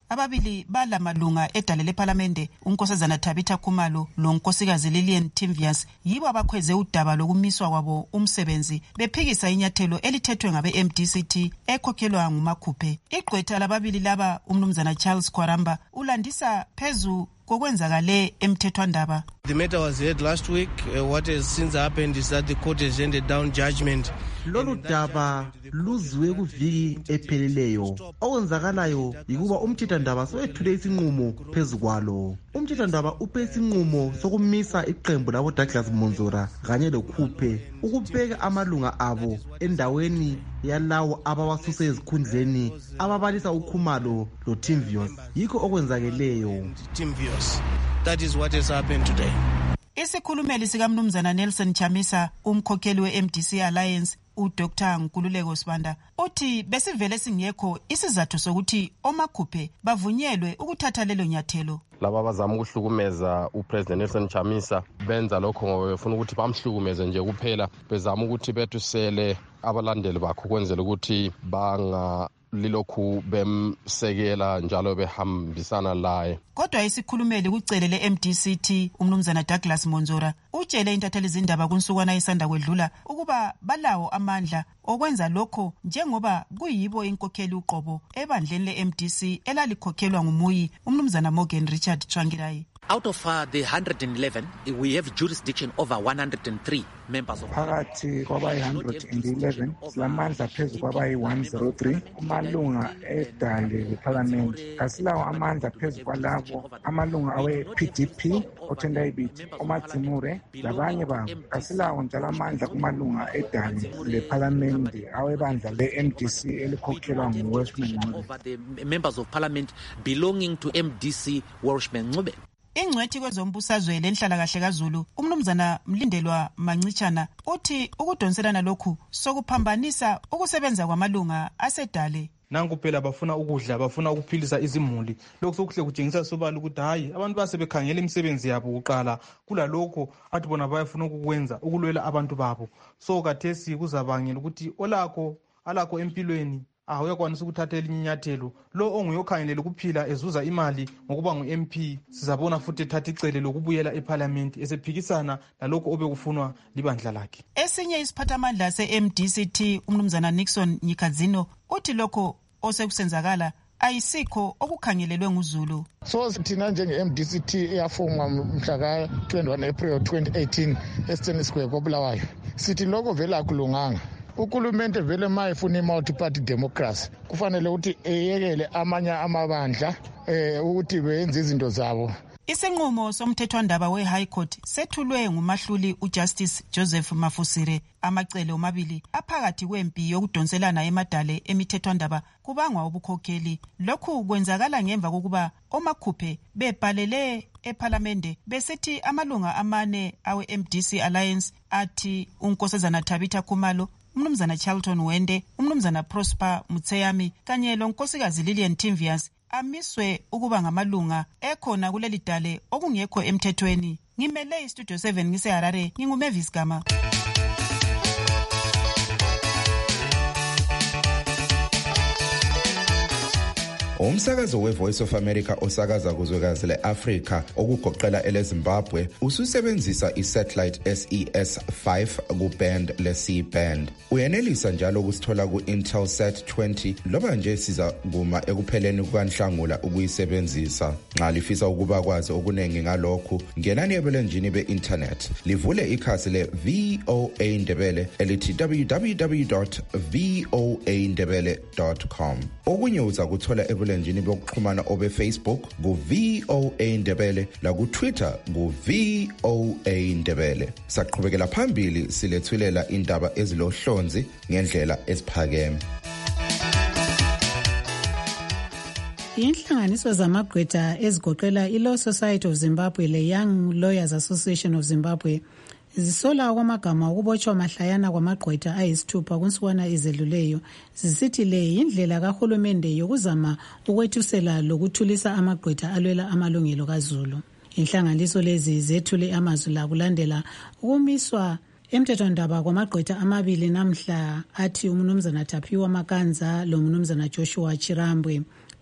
Speaker 3: ababili bala malunga edale leParlamente unkosazana Tabitha Khumalo lo nkosikazi Lillian Timvius yibo abakhweze udaba lokumiswa kwabo umsebenzi bephikisa inyathelo elithethwe ngabe M D C T ekhokhelwa nguMakhuphe. Igqwetha lababili laba umnumzana Charles Kwaramba ulandisa phezu kokwenzakale emthethwandaba.
Speaker 9: The matter was heard last week. Uh, what has since happened is that the court has handed down judgment.
Speaker 8: Lolu daba luziwe kuviki epheleleyo. Okwenzakalayo yikuba umthethwandaba soyethule isinqumo phezu kwalo. Umthethwandaba uphe isinqumo sokumisa iqembu labo Douglas Monzora kanye loKhuphe ukubeka amalunga abo endaweni yalawo abawasuse ezikhundleni ababalisa uKhumalo lo Timvius. Yikho okwenzakeleyo.
Speaker 9: Timvius. That is what has happened today.
Speaker 3: Isikhulumeli sikaMnumzana Nelson Chamisa umkhokheli we-M D C Alliance uDr Nkululeko Sibanda uthi besivele singekho isizathu sokuthi oMakhuphe bavunyelwe ukuthatha lelo nyathelo.
Speaker 21: Laba bazama ukuhlukumeza uPresident Nelson Chamisa benza lokho ngoba befuna ukuthi bamhlukumeze nje kuphela, bezama ukuthi bethusele abalandeli bakho kwenzela ukuthi banga lilokhu bemsekela njalo behambisana laye.
Speaker 3: Kodwa isikhulumeli kucele le-M D C T umnumzana Douglas Monzora utshele intatheli zindaba kunsukwana isanda kwedlula ukuba balawo amandla okwenza lokho njengoba kuyibo inkokheli uqobo ebandleni le-M D C elalikhokhelwa ngumuyi umnumzana Morgan Richard Tsvangirai.
Speaker 10: Out of uh, the one hundred eleven, we have jurisdiction over one hundred three members of
Speaker 11: phakathi kwabayi one hundred eleven silamandla phezu kwabayi one hundred three amalunga edale leParliament. Kasilawo amandla phezu kwalabo amalunga awe-P D P othenda ibiti uMadzimure labanye babo. Kasilawo njalo amandla kumalunga edale leParliament awebandla le-M D C elikhokhelwa nguWelshman Ncube.
Speaker 10: The members of Parliament belonging to M D C Welshman Ncube.
Speaker 3: Ingcwethi kwezombusazwe lenhlalakahle kaZulu umnumzana Mlindelwa Mancitshana uthi ukudonselana lokhu sokuphambanisa ukusebenza kwamalunga asedale.
Speaker 5: Nanku phela bafuna ukudla, bafuna ukuphilisa izimuli. Lokho sokuhle kutshengisa sobala ukuthi hayi abantu basebekhangela imisebenzi yabo kuqala kulalokho athi bona bayafuna ukukwenza ukulwela abantu babo. So kathesi kuzabangela ukuthi olakho alakho empilweni ah uyakwanisa ukuthatha elinye inyathelo. Lo onguyokhangelela ukuphila ezuza imali ngokuba ngu-M P sizabona futhi ethatha icele lokubuyela eParliament esephikisana lalokho obekufunwa libandla lakhe.
Speaker 3: Esinye isiphathamandla se-M D C T umnumzana Nixon Nyikadzino uthi lokho osekusenzakala ayisikho okukhangelelwe nguZulu.
Speaker 24: So thina njenge-M D C T eyafungwa mhla ka twenty-one April twenty eighteen eStony Square koBulawayo sithi lokho vele akulunganga. Ukulumente vele mayefuna i-multi-party democracy kufanele ukuthi eyekele amanye amabandla eh ukuthi benze izinto zabo.
Speaker 3: Isinqumo somthethwandaba we-High Court sethulwe ngumahluli uJustice Joseph Mafusire. Amacele omabili aphakathi kwempi yokudonselana emadale emithethwandaba kubangwa ubukhokheli. Lokhu kwenzakala ngemva kokuba oMakhuphe bebhalele eParliamente besithi amalunga amane awe-M D C Alliance athi unkosazana Tabitha Khumalo, umnumzana Charlton Wende, umnumzana Prosper Mutseyami kanye lonkosikazi Lillian Timvius amiswe ukuba ngamalunga ekhona kuleli dale okungekho emthethweni. Ngimele iStudio seven ngiseHarare, nginguMavis Gama.
Speaker 25: Umsakazo weVoice of America osakaza kuzwekazi leAfrika okugoqela eleZimbabwe ususebenzisa isatellite S E S five kuband le-C band. Uyenelisa njalo ukusithola ku-Intelsat twenty loba nje siza kuma ekupheleni kukaNhlangula ukuyisebenzisa. Nxa lifisa ukuba kwazi okunengi ngalokhu, ngenani ebulenjini be-internet livule ikhasi le-V O A Ndebele elithi w w w dot v o a ndebele dot com. Okunye uza kuthola ebulenjini bokuxhumana obe Facebook ku V O A Ndebele la ku Twitter ku V O A Ndebele. Saqhubekela phambili silethulela indaba ezilohlonzi ngendlela esiphakeme.
Speaker 4: Inhlanganiso zamagqwetha ezigoqela iLaw Society of Zimbabwe le-Young Lawyers Association of Zimbabwe zisola kwamagama ukubotshwa mahlayana kwamagqwetha ayisithupha kunsukwana ezedluleyo zisithi le indlela kahulumende yokuzama ukwethusela lokuthulisa amagqwetha alwela amalungelo kaZulu. Inhlanganiso lezi zethule amazwi la kulandela ukumiswa emthethwandaba kwamagqwetha amabili namhla athi umnumzana Taphiwa Makanza lo mnumzana Joshua Chirambwe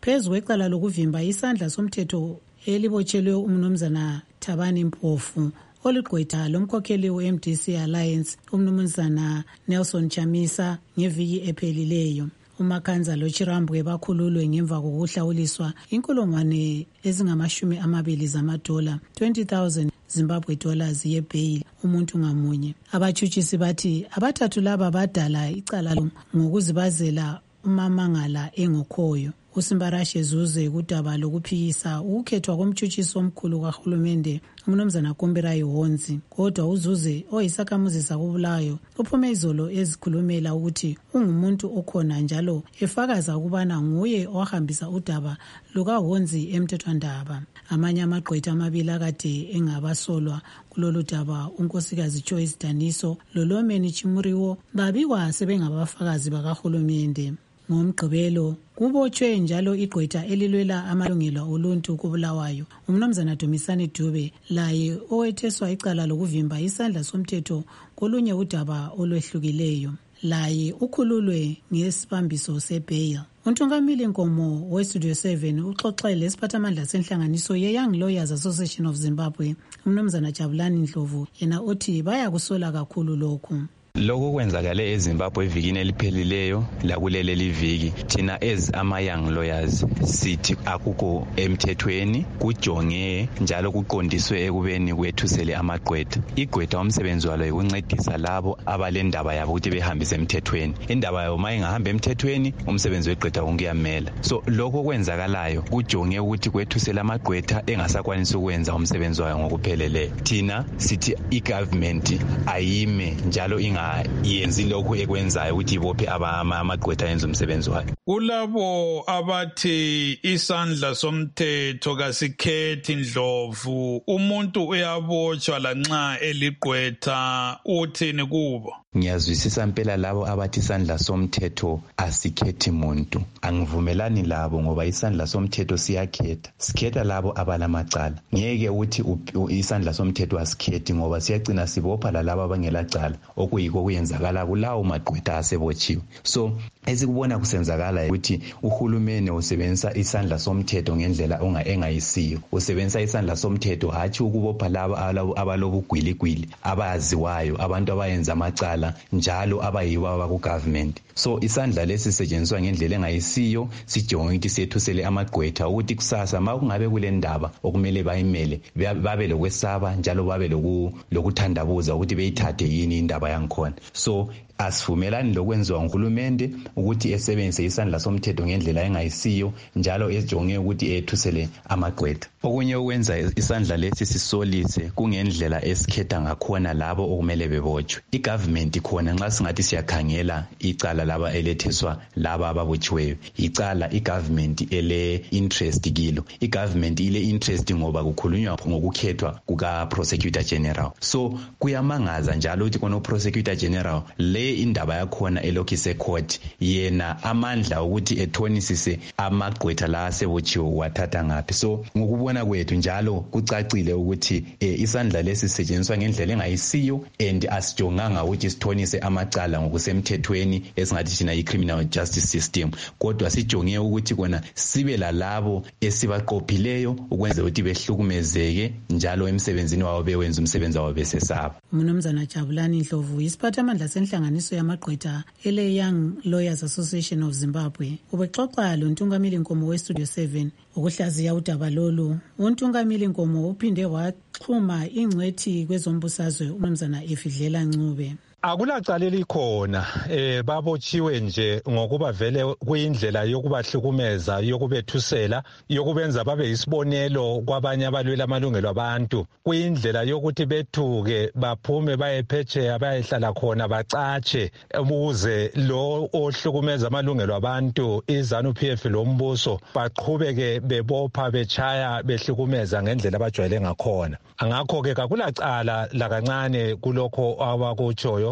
Speaker 4: phezu kwecala lokuvimba isandla somthetho elibotshelwe umnumzana Thabani Mpofu olugqwetha lomkhokheli we-M D C Alliance umnumzana Nelson Chamisa ngeviki ephelileyo. uMakhanza loChirambwe bakhululwe ngemva kokuhlawuliswa inkulungwane ezingamashumi amabili zamadola twenty thousand Zimbabwe dollars yebail umuntu ngamunye. Abatshutshisi bathi abathathu laba badala icala ngokuzibazela umamangala engokhoyo. uSimbarashe Zuze kudaba lokuphikisa ukukhethwa komtshutshisi omkhulu kahulumende umnumzana Kumbirayi Honzi. Kodwa uZuze oyisakhamuzi sakubulayo uphume izolo ezikhulumela ukuthi ungumuntu okhona njalo efakaza ukubana nguye owahambisa udaba lukaHonzi emthethwandaba. Amanye amagqwetha amabili akade engabasolwa kulolu daba unkosikazi Joyce Daniso loLomeni Chimuriwo babikwa sebengabafakazi bakahulumende. Ngomgqibelo kubotshwe njalo igqwetha elilwela amalungelo oluntu kubulawayo umnumzana Dumisani Dube laye owetheswa icala lokuvimba isandla somthetho kolunye udaba olwehlukileyo. Laye ukhululwe ngesibambiso sebail. Untungamili Nkomo we-Studio seven uxoxele isiphathamandla senhlanganiso ye-Young Lawyers Association of Zimbabwe umnumzana Jabulani Ndlovu yena othi bayakusola kakhulu lokhu.
Speaker 22: Lokho kwenzakale eZimbabwe evikini eliphelileyo lakuleli liviki thina as ama young lawyers sithi akukho emthethweni kujonge njalo kuqondiswe ekubeni kwethusele amagqwetha. Igqwetha umsebenzi walo ukuncedisa labo abalendaba yabo ukuthi behambise emthethweni. Indaba yabo mayingahamba emthethweni umsebenzi wegqwetha ungiyamela. So lokho kwenzakalayo kujonge ukuthi kwethusele amagqwetha engasakwanisa ukwenza umsebenzi wayo ngokupheleleyo. Thina sithi igovernment ayime njalo inga yenzi lokho ekwenzayo ukuthi ibophe amagqwetha yenza umsebenzi wayo.
Speaker 1: Kulabo abathi isandla somthetho kasikhethi Ndlovu umuntu uyabotshwa lanxa eligqwetha uthini kubo?
Speaker 22: Ngiyazwisisa impela labo abathi isandla somthetho asikhethi muntu. Angivumelani labo ngoba isandla somthetho siyakhetha. Sikhetha labo abalamacala. Ngeke uthi isandla somthetho asikhethi ngoba siyagcina sibopha lalabo abangelacala okuyiko kuyenzakala kulawo magqwetha asebotshiwe. So esikubona kusenzakala ukuthi uhulumene usebenzisa isandla somthetho ngendlela onga engayisiyo. Usebenzisa isandla somthetho hathi ukubopha labo abalobugwiligwili abaziwayo abantu abayenza amacala njalo abayiwa abaku-government. So isandla lesi sisetshenziswa ngendlela engayisiyo sijonge ukuthi sethusele amagqwetha ukuthi kusasa ma kungabe kule ndaba okumele bayimele babe lokwesaba njalo babe lokuthandabuza ukuthi beyithathe yini indaba yangikhona. So asivumelani lokwenziwa nguhulumende ukuthi esebenzise isandla somthetho ngendlela engayisiyo njalo ejonge ukuthi ethusele amagqwetha. Okunye ukwenza isandla lesi sisolise kungendlela esikhetha ngakhona labo okumele bebotshwe. Igovernment khona nxa singathi siyakhangela icala laba eletheswa laba ababotshiweyo icala igovernment ele interest kilo. Igovernment ile interest ngoba kukhulunywa ngokukhethwa kuka prosecutor general. So kuyamangaza njalo ukuthi kono prosecutor general le indaba yakhona elokise court yena amandla ukuthi ethonisise amagqwetha la asebotshiwe wathatha ngaphi. So ngokubona kwethu njalo kucacile ukuthi eh, isandla lesi sisetshenziswa ngendlela engayisiyo and asijonganga ukuthi sithonise amacala ngokusemthethweni esingathi thina i-criminal justice system, kodwa sijonge ukuthi kona sibe lalabo esibaqophileyo ukwenza ukuthi behlukumezeke njalo emsebenzini wabo bewenza umsebenzi wabo besesaba.
Speaker 4: Umnumzana Jabulani Ndlovu isiphathamandla senhlanganiso yamagqwetha ele Young Lawyers Association of Zimbabwe ubexoxa lo Ntungamili Nkomo we-Studio seven ukuhlaziya udaba lolu. uNtungamili Nkomo uphinde waxhuma ingcwethi kwezombusazwe umnumzana Efidlela Ncube.
Speaker 6: Akulacala elikhona eh babotshiwe nje ngokuba vele kuyindlela yokubahlukumeza yokubethusela yokubenza babe isibonelo kwabanye abalwela amalungelo abantu. Kuyindlela yokuthi bethuke baphume bayephetsheya bayehlala khona bacatshe ukuze lo ohlukumeza amalungelo abantu iZANU-P F lombuso baqhubeke bebopha bechaya behlukumeza ngendlela abajwayele ngakhona. Ngakho ke kakulacala lakancane kulokho abakutshoyo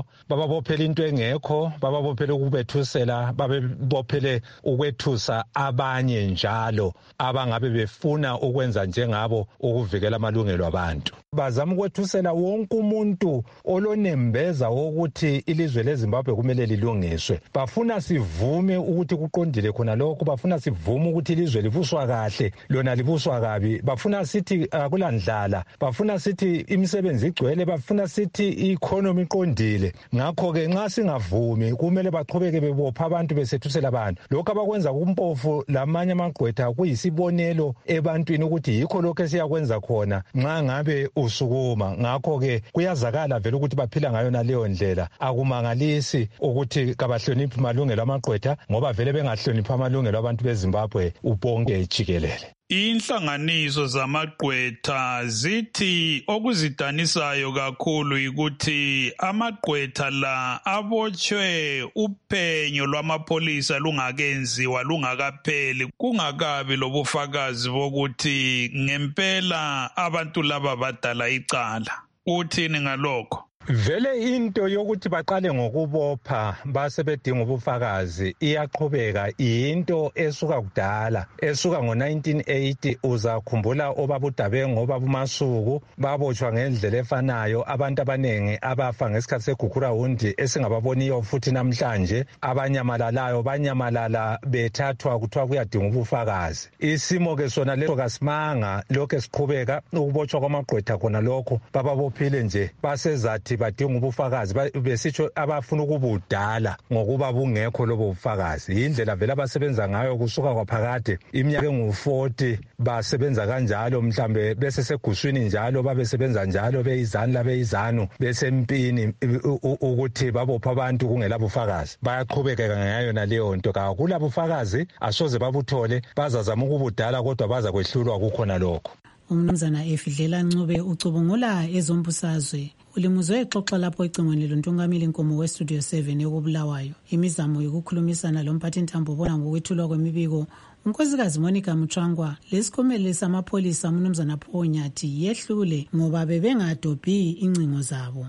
Speaker 6: njalo bababophela into engekho, bababophela ukubethusela, bababophele ukwethusa abanye njalo abangabe befuna ukwenza njengabo ukuvikela amalungelo abantu. Bazama ukwethusela wonke umuntu olonembeza wokuthi ilizwe leZimbabwe kumele lilungiswe. Bafuna sivume ukuthi kuqondile khona lokho, bafuna sivume ukuthi ilizwe libuswa kahle lona libuswa kabi, bafuna sithi akulandlala, bafuna sithi imisebenzi igcwele, bafuna sithi i-economy iqondile. Ngakho ke nxa singavumi kumele baqhubeke bebopha abantu besethusela abantu. Lokho abakwenza kumpofu lamanye amagqwetha kuyisibonelo ebantwini ukuthi yikho lokho esiyakwenza khona nxa ngabe usukuma. Ngakho ke kuyazakala vele ukuthi baphila ngayo naleyo ndlela. Akumangalisi ukuthi kabahloniphi amalungelo amagqwetha ngoba vele bengahloniphi amalungelo abantu beZimbabwe ubonke jikelele.
Speaker 1: Inhlanganiso zamagqwetha zithi okuzidanisayo kakhulu ukuthi amagqwetha la abotshwe uphenyo lwamapolisa lungakenziwa lungakapheli, kungakabi lobufakazi bokuthi ngempela abantu laba badala icala. Uthini ngalokho?
Speaker 6: Vele into yokuthi baqale ngokubopha base bedinga ubufakazi iyaqhubeka, into esuka kudala, esuka ngo nineteen eighty. Uzakhumbula obaba uDabengu, obaba uMasuku babotshwa ngendlela efanayo, abantu abanengi abafa ngesikhathi segugurawundi esingababoniyo futhi namhlanje, abanyamalalayo banyamalala bethathwa kuthiwa kuyadinga ubufakazi. Isimo ke sona leso kasimanga, lokho esiqhubeka ukubotshwa kwamagqwetha khona lokho bababophile nje basezathi badinga ubufakazi, besitsho abafuna ukubudala ngokuba bungekho lobo bufakazi. Indlela vele abasebenza ngayo kusuka kwaphakade iminyaka engu forty basebenza kanjalo, mhlambe bese seguswini njalo babesebenza njalo, beyizani beyizanu besempini ukuthi babopha abantu kungela bufakazi. Bayaqhubeka ngayo naleyo nto. Kakula bufakazi asoze babuthole, bazazama ukubudala kodwa baza kwehlulwa kukhona lokho.
Speaker 4: Umnumzana Efidlela Ncube ucubungula ezombusazwe ulimuzwe exoxa lapho ecingweni lontungameli Nkomo we Studio seven ekubulawayo. Imizamo yokukhulumisana lomphathi ntambo bona ngokwethulwa kwemibiko unkosikazi Monica Muchangwa lesikhomeli samapholisa umnumzana Phonyathi yehlule ngoba bebengadobhi incingo zabo.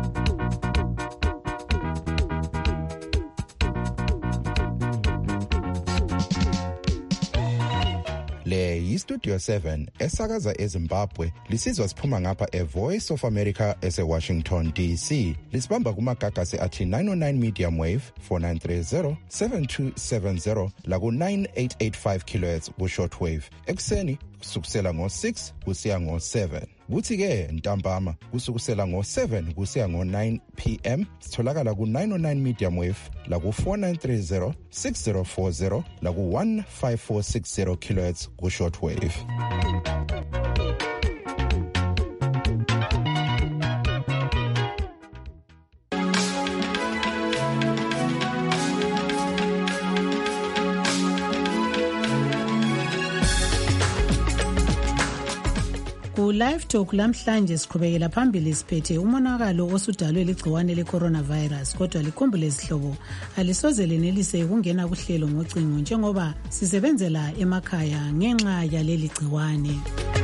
Speaker 25: Le yi-Studio seven esakaza eZimbabwe lisizwa siphuma ngapha e-Voice of America ese-Washington D C. Lisibamba kumagagasi athi nine oh nine medium wave four nine three zero seven two seven zero laku nine eight eight five kilohertz ku-shortwave. Ekuseni kusukusela ngo-six kusiya ngo-seven. Kuthi-ke ntambama kusukusela ngo-seven kusiya ngo-nine p m sitholakala ku-nine oh nine medium wave laku four nine three zero six zero four zero laku one five four six zero kilohertz ku-shortwave.
Speaker 4: Live Talk lamhlanje siqhubekela phambili siphethe umonakalo osudalwe ligciwane le-coronavirus, kodwa likhumbule izihlobo alisoze lenelise ukungena kuhlelo ngocingo njengoba sisebenzela emakhaya ngenxa yaleli gciwane.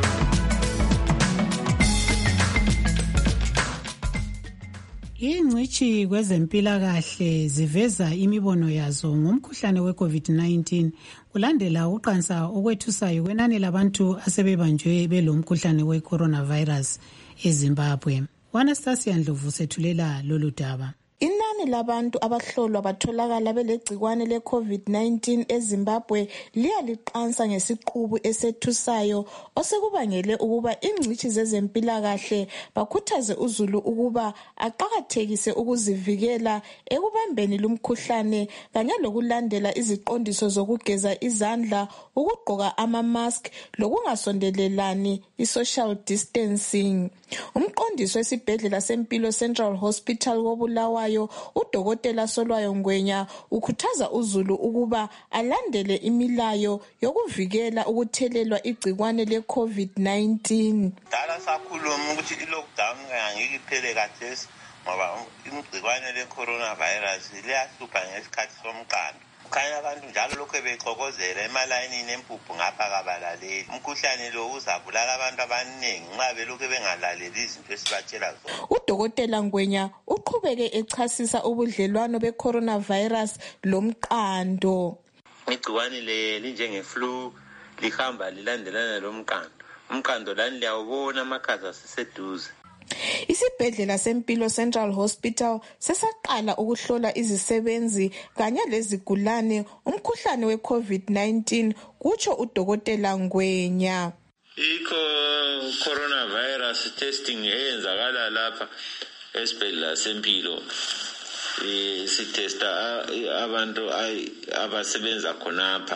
Speaker 4: Ingcitshi kwezempilakahle ziveza imibono yazo ngomkhuhlane we-COVID nineteen kulandela uqansa okwethusayo kwenani labantu asebebanjwe belomkhuhlane we-coronavirus eZimbabwe. Anastasia Ndlovu sethulela lolu daba.
Speaker 7: Inani labantu abahlolwa batholakala belegcikwane le-COVID nineteen eZimbabwe liyaliqansa ngesiqubu esethusayo osekubangele ukuba ingcitshi zezempilakahle bakhuthaze uzulu ukuba aqakathekise ukuzivikela ekubambeni lumkhuhlane kanye lokulandela iziqondiso zokugeza izandla, ukugqoka ama-mask lokungasondelelani i-social distancing. Umqondisi wesibhedlela sempilo Central Hospital koBulawayo uDokotela Solwayo Ngwenya ukhuthaza uzulu ukuba alandele imilayo yokuvikela ukuthelelwa igcikwane le-COVID nineteen.
Speaker 12: Dala sakhuluma ukuthi i-lockdown angeke iphele kathesi ngoba igcikwane le-coronavirus liyahlupha ngesikhathi somqando. khanya abantu njalo lokho bexokozela emalayinini empuphu ngapha kabalaleli. Umkhuhlane lo uzabulala abantu abaningi nxa belokhu bengalaleli izinto esibatshela zona.
Speaker 7: Udokotela Ngwenya uqhubeke echasisa ubudlelwano be-coronavirus lomqando.
Speaker 12: Igciwane le linjenge flu lihamba lilandelana lomqando. Umqando lani liyawubona amakhaza asiseduze.
Speaker 7: Isibhedlela sempilo Central Hospital sesaqala ukuhlola izisebenzi kanye lezigulane umkhuhlane we-COVID nineteen kutsho udokotela Ngwenya.
Speaker 12: Iko coronavirus testing eyenzakala lapha esibhedlela sempilo. Eh sitesta abantu abasebenza khonapha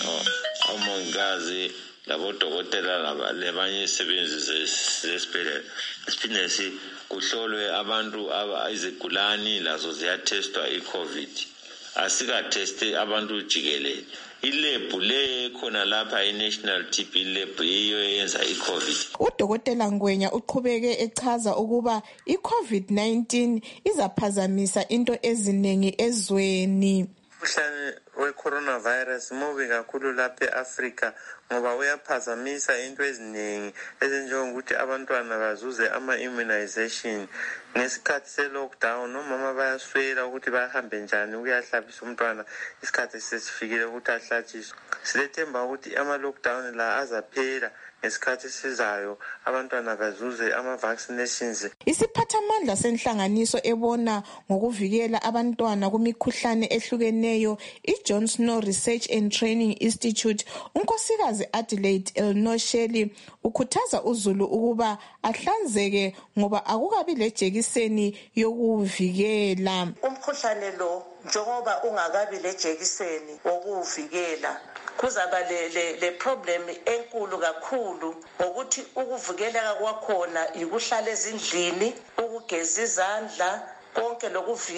Speaker 12: omongikazi labodokotela labanye isebenzi zesibhedlela. Siphinde si kuhlolwe abantu izigulani lazo ziyatestwa i-COVID. Asikateste abantu jikelele. Ilebhu le khona lapha i-National T B lab yiyo eyenza i-COVID.
Speaker 7: Udokotela Ngwenya uqhubeke echaza ukuba i-COVID nineteen izaphazamisa into eziningi ezweni.
Speaker 12: Umkhuhlane we-coronavirus mubi kakhulu lapha e-Africa ngoba uyaphazamisa into eziningi ezinjengokuthi abantwana bazuze ama-immunization. Ngesikhathi se-lockdown omama bayaswela ukuthi bahambe njani ukuyahlabisa umntwana isikhathi sesifikile ukuthi ahlatshiswe. Silethemba ukuthi ama-lockdown la azaphela ngesikhathi sizayo abantwana bazuze ama-vaccinations.
Speaker 7: Isiphathamandla senhlanganiso ebona ngokuvikela abantwana kumikhuhlane ehlukeneyo i-John Snow Research and Training Institute unkosikazi Adelaide Elnosheli ukhuthaza uzulu ukuba ahlanzeke ngoba akukabi lejekiseni yokuvikela.
Speaker 13: Umkhuhlane lo njengoba ungakabi lejekiseni wokuvikela kuzaba le le, le problem enkulu kakhulu ngokuthi ukuvikeleka kwakhona ikuhlala ezindlini, ukugeza izandla, konke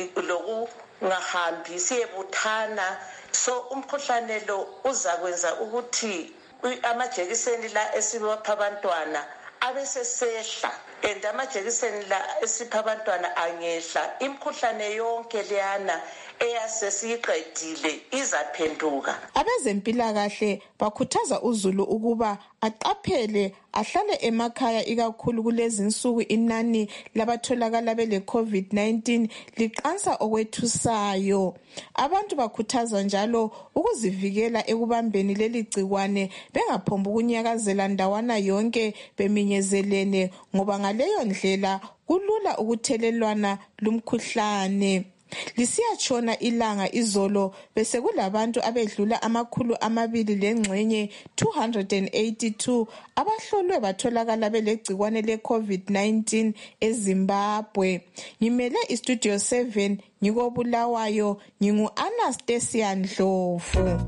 Speaker 13: lokungahambi siyebuthana. So umkhuhlane lo uzakwenza ukuthi amajekiseni la esibapha abantwana abesesehla and amajekiseni la esipha abantwana angehla. Imkhuhlane yonke leyana eyasesiqedile izaphenduka.
Speaker 7: Abezempilakahle bakhuthaza uzulu ukuba aqaphele ahlale emakhaya ikakhulu kulezi insuku inani labatholakala bele COVID nineteen liqansa okwethusayo. Abantu bakhuthaza njalo ukuzivikela ekubambeni leli gcikwane bengaphomba ukunyakazela ndawana yonke beminyezelene ngoba ngaleyo ndlela kulula ukuthelelwana lumkhuhlane. Lisiyatshona ilanga izolo bese kulabantu abedlula amakhulu amabili lengxenye two hundred eighty-two abahlolwe batholakala belegcikwane le COVID nineteen eZimbabwe. Ngimele istudio seven ngikobulawayo ngingu Anastasia Ndlovu.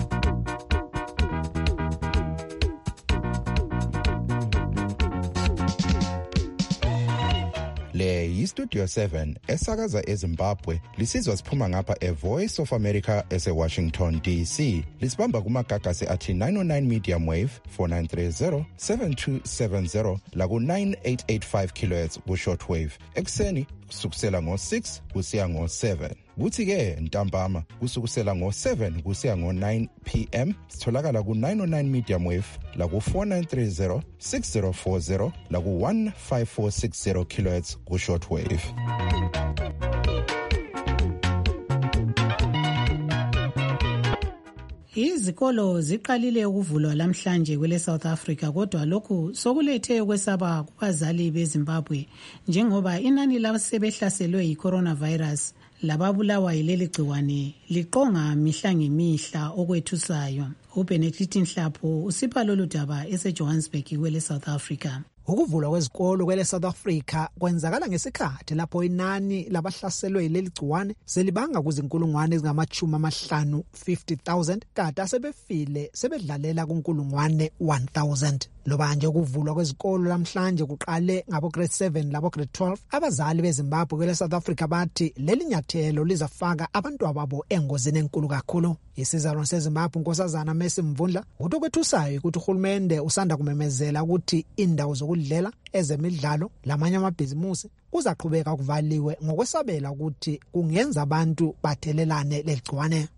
Speaker 25: Le yistudio seven esakaza eZimbabwe lisizwa siphuma ngapha eVoice of America ese-Washington D C. Lisibamba kumagagasi athi nine oh nine medium wave four nine three zero seven two seven zero laku nine eight eight five kilohertz ku shortwave. Ekseni kusukusela ngo six kusiya ngo seven. Kuthi ke ntambama kusukusela ngo seven kusiya ngo nine p m sitholakala ku nine oh nine medium wave la ku four nine three zero six zero four zero la ku one five four six zero kilohertz ku shortwave.
Speaker 4: Izikolo ziqalile ukuvulwa lamhlanje kwele South Africa kodwa lokhu sokulethe ukwesaba kubazali beZimbabwe njengoba inani labasebehlaselwe yi-coronavirus lababulawa yileli gciwane liqonga mihla ngemihla okwethusayo. uBenedict Nhlapho usipha lolu daba eseJohannesburg kwele South Africa.
Speaker 14: Ukuvulwa kwezikolo kwele South Africa kwenzakala ngesikhathi lapho inani labahlaselwe yileli gciwane selibanga kuzinkulungwane ezingamachumi amahlanu fifty thousand kade asebefile sebedlalela kunkulungwane one thousand. Loba nje ukuvulwa kwezikolo lamhlanje kuqale ngabo grade seven labo grade twelve abazali beZimbabwe kwele South Africa bathi leli nyathelo lizafaka abantu ababo engozini enkulu kakhulu. Isizalwane seZimbabwe unkosazana Messi Mvundla uthi kwethusayo ukuthi uhulumende usanda kumemezela ukuthi indawo zokudlela ezemidlalo lamanye amabhizimusi kuzaqhubeka kuvaliwe ngokwesabela ukuthi kungenza abantu bathelelane leligciwane.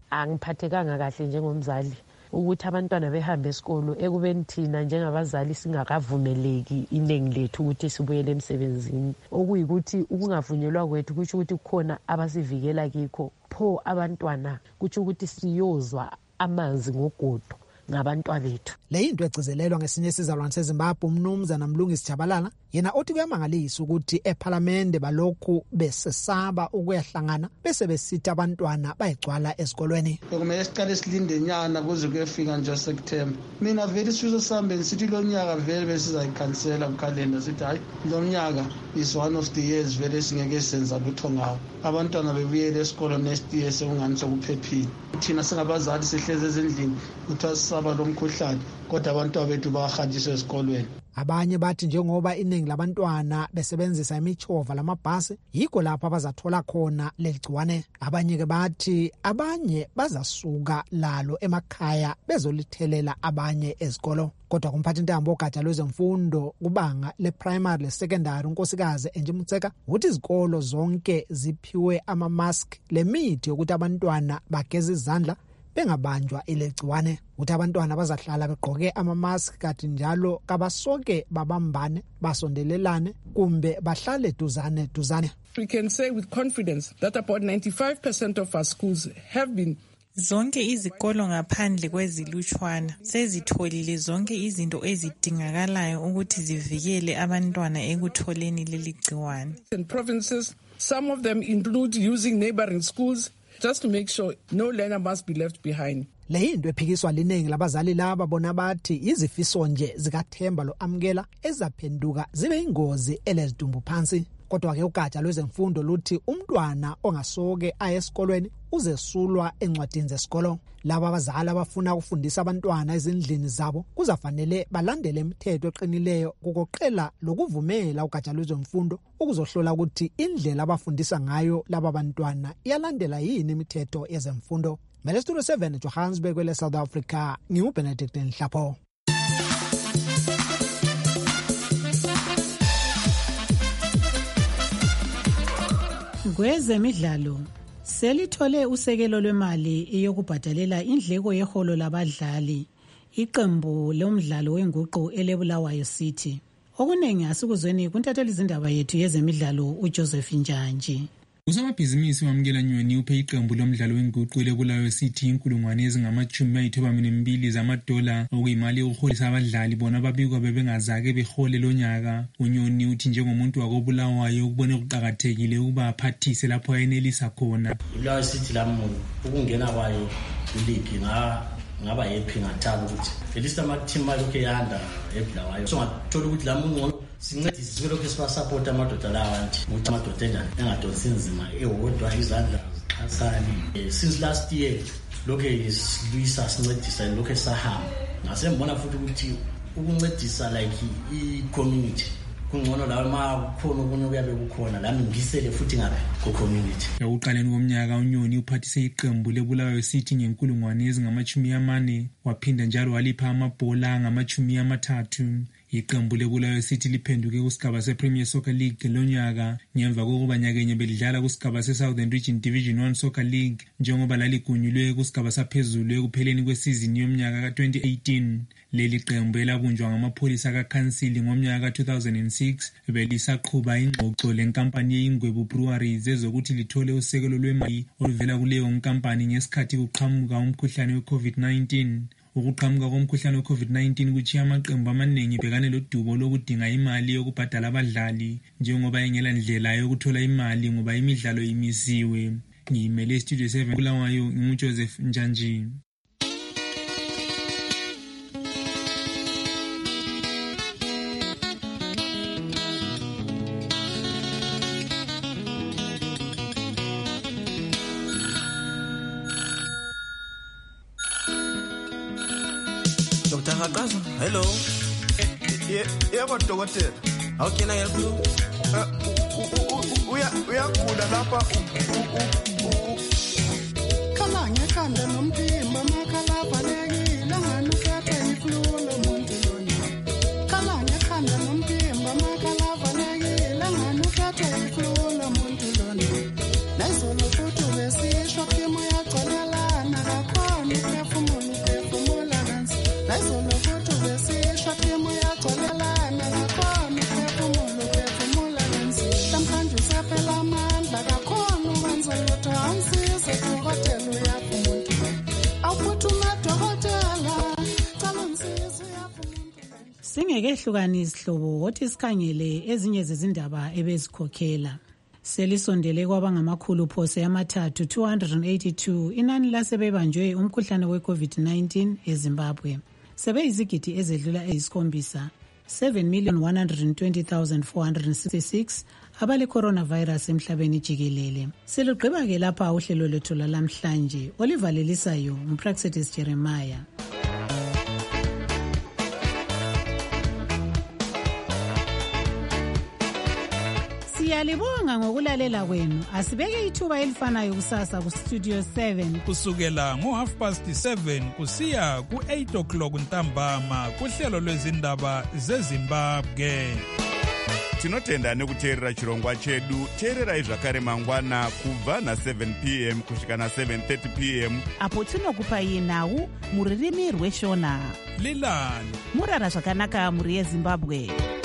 Speaker 15: angiphathekanga kahle njengomzali ukuthi abantwana behambe esikolo ekubeni thina njengabazali singakavumeleki iningi lethu ukuthi sibuyele emsebenzini okuyikuthi ukungavunyelwa kwethu kusho ukuthi kukhona abasivikela kikho pho abantwana kusho ukuthi siyozwa amanzi ngogodo ngabantwana bethu.
Speaker 14: Le into egcizelelwa ngesinye isizalwane seZimbabwe umnumzana Mlungisi Jabalala yena othi kuyamangalisa ukuthi eParliament balokhu besesaba ukuyahlangana bese besithi abantwana bayigcwala esikolweni.
Speaker 16: Kumele siqale silinde nyana kuze kuyefika nje September. Mina vele isifiso sami sithi lo nyaka vele besizayikhansela kukalenda sithi hayi lo nyaka is one of the years vele singeke senza lutho ngawo. Abantwana bebuyele esikolo next year sekungani sokuphephile. Thina singabazali sihleze ezindlini kuthiwa sisaba lo mkhuhlane kodwa abantwana bethu bayahanjiswa esikolweni.
Speaker 14: Abanye bathi njengoba iningi labantwana besebenzisa imichova lamabhasi yikho lapha bazathola khona leligciwane. Abanye ke bathi abanye bazasuka lalo emakhaya bezolithelela abanye ezikolo. Kodwa kumphathi intambo ogatsha lwezemfundo kubanga le-primary le-secondary unkosikazi Enje Mutseka uthi izikolo zonke ziphiwe ama-mask lemithi yokuthi abantwana bageze izandla bengabanjwa ilegciwane. Uthi abantwana bazahlala begqoke ama-mask kanti njalo kabasoke babambane basondelelane kumbe bahlale duzane duzane.
Speaker 17: We can say with confidence that about ninety-five percent of our schools have been
Speaker 18: zonke izikolo ngaphandle kwezilutshwana sezitholile zonke izinto ezidingakalayo ukuthi zivikele abantwana ekutholeni leli gciwane.
Speaker 17: In provinces, some of them include using neighboring schools just to make sure no learner must be left behind.
Speaker 14: Le into ephikiswa liningi labazali laba bona bathi izifiso nje zikaThemba lo amkela ezaphenduka zibe ingozi elezidumbu phansi. Kodwa ke ugatsha lwezemfundo luthi umntwana ongasoke aye esikolweni uzesulwa encwadini zesikolo. Laba abazali abafuna ukufundisa abantwana ezindlini zabo kuzafanele balandele imithetho eqinileyo kugoqela lokuvumela ugatsha lwezemfundo ukuzohlola ukuthi indlela abafundisa ngayo laba bantwana iyalandela yini imithetho yezemfundo. Mele Studio seven Johannesburg kwele South Africa, ngiuBenedict Nhlapho.
Speaker 4: Kwezemidlalo selithole usekelo lwemali yokubhadalela indleko yeholo labadlali iqembu lomdlalo wenguqu elebulawayo City. Okunengi asikuzweni kuntatheli izindaba yethu yezemidlalo uJoseph Njanji.
Speaker 19: Usomabhizinisi wamukela Nyoni uphe iqembu lomdlalo wenguqu elebulawayo City inkulungwane ezingamachumi ayithobani nambili zamadola okuyimali yokuholisa abadlali bona babikwa bebengazake behole lo nyaka. uNyoni uthi njengomuntu wakobulawayo ukubone kuqhakathekile ukuba aphathise lapho ayenelisa khona.
Speaker 26: Ibulawayo City lamu ukungena kwayo kuligi nga ngaba happy ngathaba ukuthi elista ama team ayokhe yanda ebulawayo so ngathola ukuthi lamu sincedise sibeloke sibasupport amadoda lawa nje ukuthi amadoda enjani engadonsi nzima ewodwa izandla zixhasani. Since last year lokhe isilwisa sincedisa lokhe sahamba ngasembona futhi ukuthi ukuncedisa like i-community kungcono lawo ma kukhona okunye kuyabe kukhona lami ngisele futhi ngabe ku-community.
Speaker 19: Ekuqaleni komnyaka uNyoni uphathise iqembu lebulawayo City ngenkulungwane ezingamachumi amane waphinda njalo walipha amabhola ngamachumi amathathu. Iqembu lebulawayo City liphenduke kusigaba sePremier Soccer League lonyaka ngemva kokuba nyakenye belidlala kusigaba seSouthern Region Division one Soccer League njengoba laligunyulwe kusigaba saphezulu ekupheleni kwesizini yomnyaka ka-twenty eighteen. Leli qembu elabunjwa ngamapholisa kaCouncil ngomnyaka ka-two thousand six belisaqhuba ingxoxo lenkampani yeIngwebu Breweries ezokuthi lithole usekelo lwemali oluvela kuleyo nkampani ngesikhathi kuqhamuka umkhuhlane we-COVID nineteen. Ukuqhamuka komkhuhlane we-COVID nineteen kuchiya amaqembu amaningi bhekane lodubo lokudinga imali yokubhadala abadlali njengoba engela ndlela yokuthola imali ngoba imidlalo imisiwe. Ngimele Studio seven Bulawayo ngimuJoseph Njanji.
Speaker 27: Doctor Hakazo, hello.
Speaker 28: Yebo dokotela.
Speaker 27: How can I help you?
Speaker 28: Uya uyakhula lapha. Khala ngekhanda nomphimbo makhala valekile nganukethe iflulo muntu lona. Khala ngekhanda nomphimbo makhala valekile nganukethe iflulo muntu lona. Nezolo futhi besishwa kimi yagcolelana
Speaker 4: Singekehlukanisi isihlobo wothi sikhangele ezinye zezindaba ebezikhokhela. Selisondele kwabangamakhulu phose amathathu two hundred eighty-two inani lasebebanjwe umkhuhlane we-COVID nineteen eZimbabwe. Sebeyizigidi ezedlula eyisikhombisa seven million one hundred twenty thousand four hundred sixty-six abale coronavirus emhlabeni jikelele. Selugqiba ke lapha uhlelo lwethu lamhlanje olivalelisayo uPraxedis Jeremiah. Siyalibonga ngokulalela kwenu. Asibeke ithuba elifanayo kusasa ku Studio seven
Speaker 1: kusukela ngo half past seven kusiya ku eight o'clock ntambama kuhlelo lwezindaba zeZimbabwe.
Speaker 2: Tinotenda nekuteerera chirongwa chedu. Teererai zvakare mangwana kubva na seven p m kusvika na seven thirty p m
Speaker 8: apo tinokupai nhau muririmi rweshona.
Speaker 1: Lilani
Speaker 8: murara zvakanaka muri yeZimbabwe.